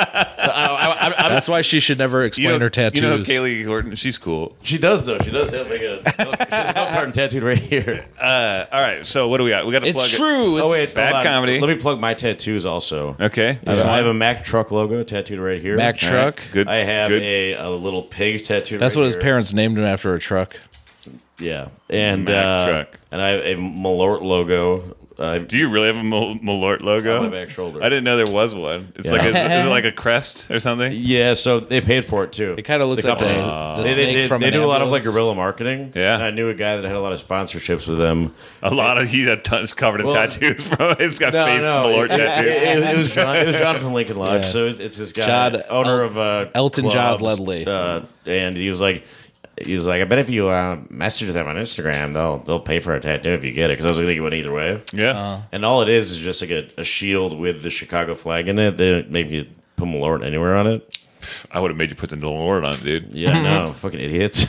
I, I, I, That's why she should never explain You know, her tattoos. you know Kaylee Horton. She's cool. she does though. She does have like a milk, she has a milk carton tattooed right here. Uh, all right. So what do we got? We got to plug It's it. true. It's Oh wait, bad hold on. comedy. Let me plug my tattoos also. Okay. I have, I have a Mack truck logo tattooed right here. Mack All right. truck. Good. I have good. a, a little pig tattooed. That's right what his here. parents named him after a truck. Yeah, and Mack uh, truck. and I have a Malort logo. Uh, Do you really have a Mal- Malort logo? On my back shoulder. I didn't know there was one. It's Yeah. like a, is it like a crest or something? yeah, so they paid for it too. It kind of looks like the, company- the They, snake they, they, from they an do a lot of like ambulance. guerrilla marketing. Yeah. and I knew a guy that had a lot of sponsorships with them. A lot of he had tons covered in Well, tattoos, bro. He's got face Malort it, tattoos. It, it was John. It was John from Lincoln Lodge. Yeah. So it's, it's this guy, Jod- owner El- of uh, Elton John clubs, Ledley. uh, and he was like, he was like, I bet if you uh, message them on Instagram, they'll they'll pay for a tattoo if you get it. Because I was thinking it went either way. Yeah. And all it is is just like a, a shield with the Chicago flag in it. They didn't make you put Malort anywhere on it. I would have made you put the Malort on it, dude. Yeah, no, fucking idiots.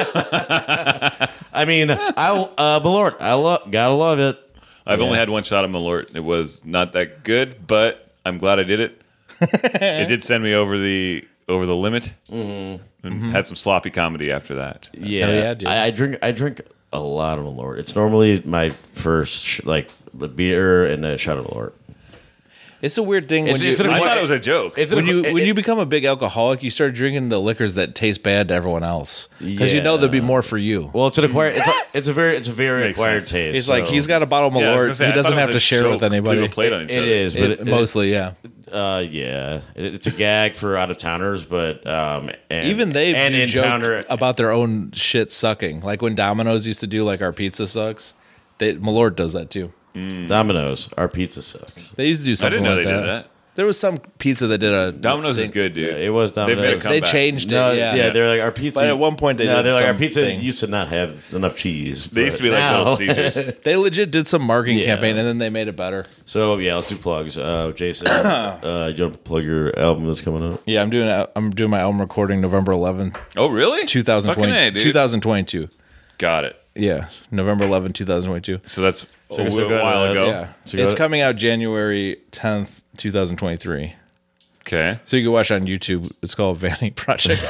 I mean, I uh, Malort, I love, gotta love it. I've only had one shot of Malort. It was not that good, but I'm glad I did it. It did send me over the over the limit, mm-hmm. and had some sloppy comedy after that. Yeah, Hell yeah, dude. I, I drink, I drink a lot of Malort. It's normally my first sh- like the beer and a shot of Malort. It's a weird thing It's- when it's you an I acquired- thought it was a joke. It's an when you acqui- when it- you become a big alcoholic, you start drinking the liquors that taste bad to everyone else because you know Yeah. there'll be more for you. Well, it's an acquired. It's a, it's a very, it's a very Makes acquired sense. taste. He's like so- he's got a bottle of Yeah, I was Malort. gonna say, He I thought doesn't it have was to a share joke. with anybody. People played on each It other. is, but It- it, it, mostly, yeah. uh, yeah, it, it's a gag for out of towners, but um, and, Even they and do in joke towner about their own shit sucking. Like when Domino's used to do like our pizza sucks. They, Malort does that too. Domino's, our pizza sucks. They used to do I something didn't know like they that. did that. There was some pizza that did a Domino's thing. is good, dude. Yeah, it was They've made a Domino's. comeback. They changed it. No, yeah. yeah, they're like our pizza. But at one point they no, did they're like our some pizza thing. used to not have enough cheese. They used to but be like now- Little Caesars. They legit did some marketing Yeah. campaign and then they made it better. So yeah, let's do plugs. Uh, Jason, uh, you want to plug your album that's coming out? Yeah, I'm doing I'm doing my album recording November eleventh, Oh, really? twenty Fucking twenty, A, dude. twenty twenty-two. Got it. Yeah, November eleventh, twenty twenty-two. So that's So a we still a got, while uh, ago. Yeah, So you it's got- coming out January tenth, twenty twenty-three. Okay. So you can watch on YouTube. It's called Vanity Project.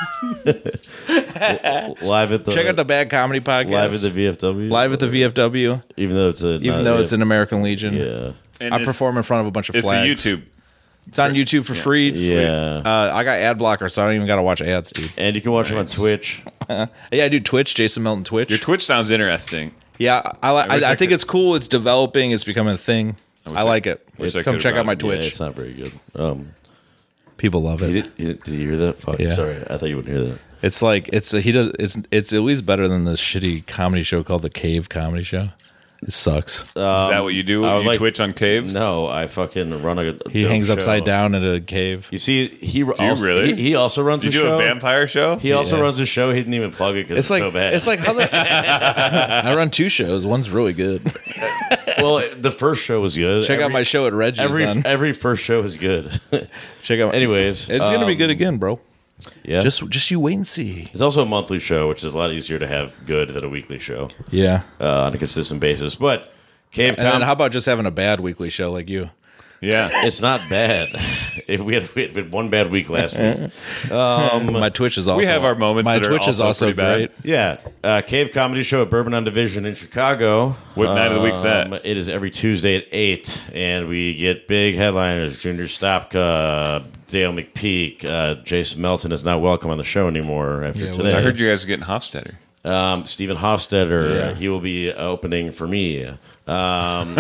Live at the Check out the Bad Comedy Podcast. live at the V F W. Live at the V F W. even though it's a Even not though a it's an American Legion. yeah And I it's- perform in front of a bunch of It's a flags. YouTube. It's on YouTube for free. yeah, Uh, I got ad blocker, so I don't even got to watch ads, dude. and you can watch them on Twitch. Yeah, I do Twitch, Jason Melton Twitch. Your Twitch sounds interesting. yeah, I, li- I wish I, I I think could- it's cool. It's developing. It's becoming a thing. wish I I- like it. wish I Come could've check out my gone- Yeah, Twitch. it's not very good. Um, People love it. you did, you did, did you hear that? Fuck, Yeah. sorry, I thought you wouldn't hear that. It's like it's he does it's it's at least better than the shitty comedy show called the Cave Comedy Show. It sucks. Is that what you do? I would You like- Twitch on caves? No, I fucking run a. He dope hangs show. upside down in a cave. You see, he you also, really? He, he also runs Do you a do show. a vampire show? He also Yeah. runs a show. He didn't even plug it because It's it's, like so bad. it's like how the I run two shows. One's really good. well, the first show was good. Check out Every- my show at Reggie's. Every on. every first show is good. Check out. Anyways, it's gonna be um, good again, bro. Yeah, Just just you wait and see. it's also a monthly show, which is a lot easier to have good than a weekly show Yeah. uh, on a consistent basis. But Cave And then Com, how about just having a bad weekly show like you? Yeah. it's not bad. if we had, we had one bad week last week. My Twitch is also. We have our moments My that are Twitch is also also pretty bad. great. Yeah, uh, Cave Comedy Show at Bourbon on Division in Chicago. What night of the week's that? Um, It is every Tuesday at eight, and we get big headliners: Junior Stopka, Dale McPeak. Uh, Jason Melton is not welcome on the show anymore after Yeah, today. I heard you guys are getting Hofstetter. Um, Stephen Hofstetter, Yeah. he will be opening for me. Um,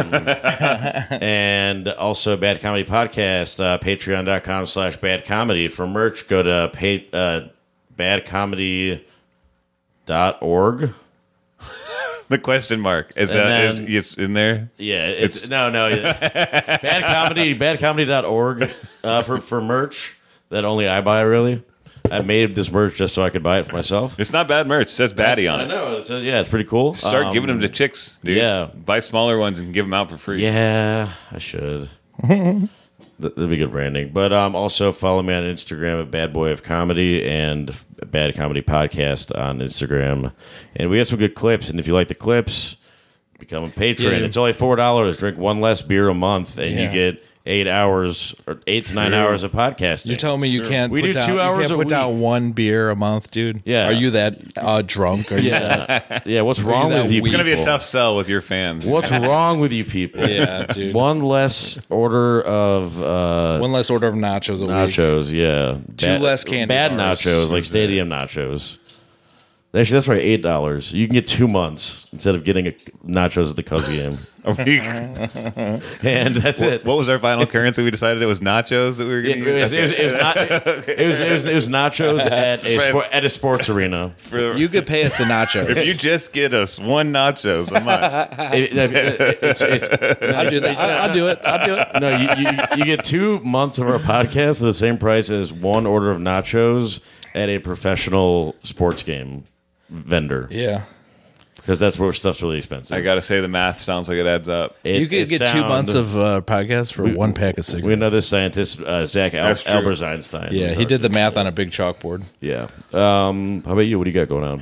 and also Bad Comedy Podcast, uh, patreon.com slash bad comedy. For merch, go to pay, uh, badcomedy dot org. The question mark. Is And that is, then- is in there? Yeah, it's, It's- no, no. Bad Comedy, badcomedy dot org uh, for, for merch that only I buy, really. I made this merch just so I could buy it for myself. It's not bad merch. It says baddie on I it. know. It's, uh, yeah, it's pretty cool. Start Um, giving them to chicks, dude. yeah. Buy smaller ones and give them out for free. Yeah, I should. Th- That'd be good branding. But um, also follow me on Instagram at Bad Boy of Comedy and Bad Comedy Podcast on Instagram. And we have some good clips. And if you like the clips, become a patron. Yeah. It's only four dollars. Drink one less beer a month, and Yeah. you get eight hours or eight to nine True. hours of podcasting. You telling me you can't We put do down, two you hours can't a put week. down one beer a month, dude? Yeah. Are you that uh, drunk? Are you yeah, yeah. What's wrong that with you? It's going to be a people? tough sell with your fans. What's wrong with you people? Yeah, dude. One less order of uh, One less order of nachos a week. nachos, yeah. Two less candy Bad bars. nachos, like stadium nachos. Actually, that's probably eight dollars. You can get two months instead of getting a nachos at the Cubs game, A week. and that's it. What was our final currency? We decided it was nachos that we were It, going to it was, use. it, was, it, was not, it, was, it, was, it was nachos at a sport, at a sports arena. For- You could pay us in nachos. if you just get us one nachos a month, It- it- it- it's, it's, I'll do that. I'll, I'll do it. I'll do it. no, you, you, you get two months of our podcast for the same price as one order of nachos at a professional sports game vendor, Yeah. because that's where stuff's really expensive. I got to say the math sounds like it adds up. It- You could it get two sound- months of uh, podcast for one pack of cigarettes. We know this scientist, uh, Zach Al- That's true. Albert Einstein. Yeah, he did the math on a big chalkboard. Yeah. Um, how about you? What do you got going on?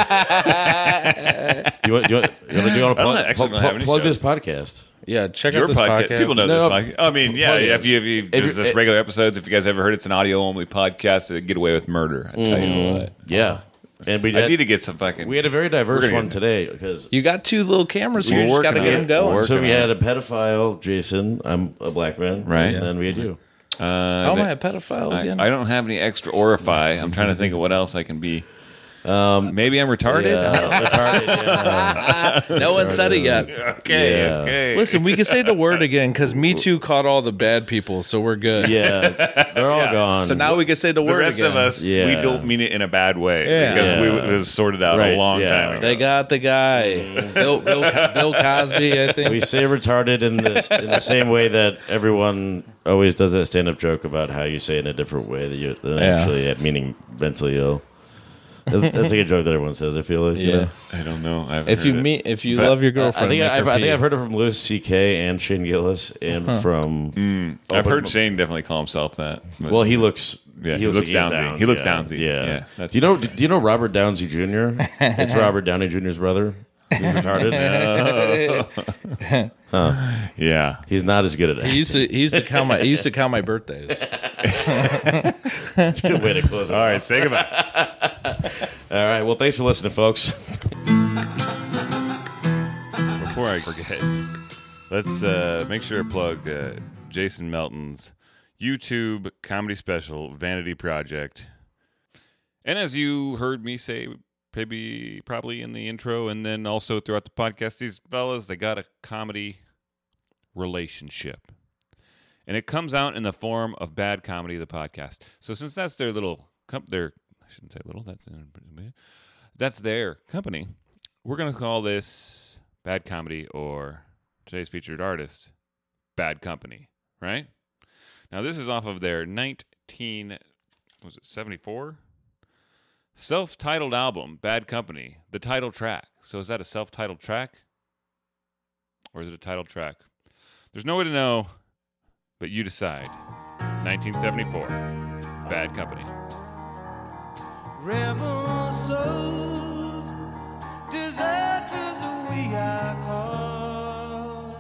you want? You want? You want to do? You want to I don't plug, actually plug, don't have any plug shows. this podcast? Yeah, check Your out this podcast. podcast. People know No, this. Mike. I mean, yeah. plug it. If you if you If there's you- just regular episodes, if you guys ever heard, it's an audio only podcast that get away with murder. I tell you what. Yeah. And we I had, need to get some fucking. we had a very diverse We're gonna one get- today because You got two little cameras here. We're You just got to working get on them it. going. We're so we working on had a pedophile, Jason. I'm a black man, Right. And then we had you. Uh, How am that- I a pedophile I, again? I don't have any extra orify. I'm trying to think of what else I can be. Um, Maybe I'm retarded. Yeah, retarded, yeah. no one said it yet. Okay, Yeah. okay. Listen, we can say the word again because Me Too caught all the bad people, so we're good. Yeah, they're all gone. So now we can say the, the word rest again. of us, Yeah. we don't mean it in a bad way Yeah. because we Yeah. it was sorted out Right, a long yeah. time ago. They got the guy, Bill, Bill, Bill Cosby, I think. we say retarded in the in the same way that everyone always does that stand-up joke about how you say it in a different way that you than Yeah. actually meaning mentally ill. That's, that's like a joke that everyone says. I feel like. you Yeah. know? I don't know. I've If you heard it. meet, if you But love your I girlfriend, think make I've, her I think pee. I've heard it from Louis C K and Shane Gillis and from. I've but- heard Shane definitely call himself that. but- Well, he looks. Yeah, he he looks, looks like he's Downsy. Downs, He looks yeah. Downsy. Yeah. Yeah, that's- do you know? Do you know Robert Downsy Junior? It's Robert Downey Junior's brother. He's retarded. yeah. He's not as good at He it. used to, he used to count my, he used to count my birthdays. It's a good way to close it. All right, say goodbye. All right. Well, thanks for listening, folks. Before I forget, let's uh, make sure to plug uh, Jason Melton's YouTube comedy special, Vanity Project. And as you heard me say, maybe probably in the intro and then also throughout the podcast, these fellas, they got a comedy relationship. And it comes out in the form of Bad Comedy, the podcast. So since that's their little, com- their, I shouldn't say little, that's, that's their company, we're going to call this Bad Comedy, or today's featured artist, Bad Company, right? Now, this is off of their nineteen, was it seventy-four? Self-titled album, Bad Company, the title track. So is that a self-titled track? Or is it a titled track? There's no way to know, but you decide. nineteen seventy-four, Bad Company. Rebel souls, deserters we are called.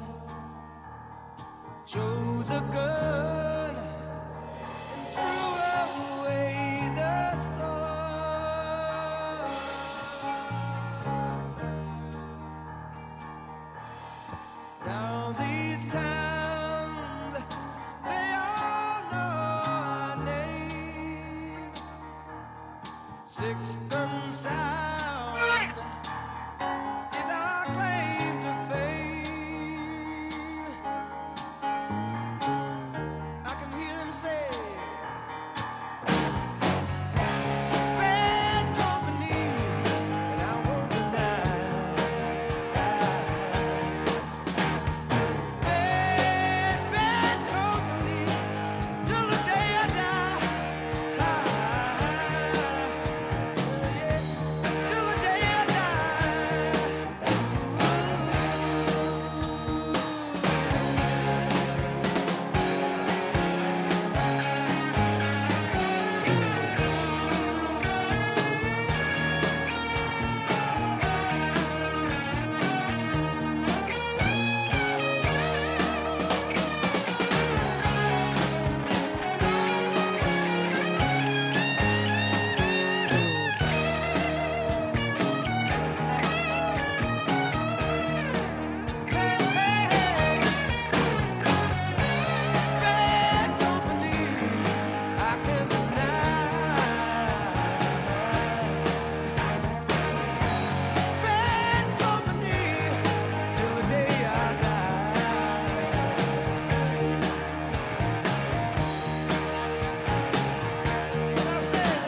Chose a gun and threw away the sword. Now these towns, they all know our name. Six gun sound is our claim to fame. I can hear them say, bad company, and I won't deny. Bad, bad company, till the day I die. Till the day I die. Bad company, I can't deny. Bad company, till the day I die. And I said,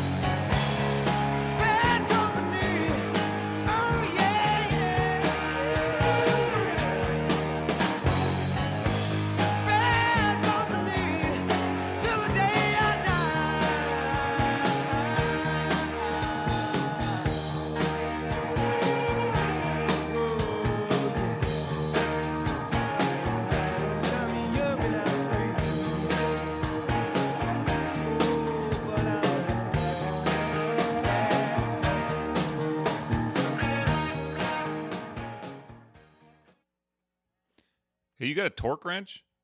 bad company, oh yeah, yeah. Bad company, till the day I die. Tell me young and I'm free. Oh, but Hey, you got a torque wrench?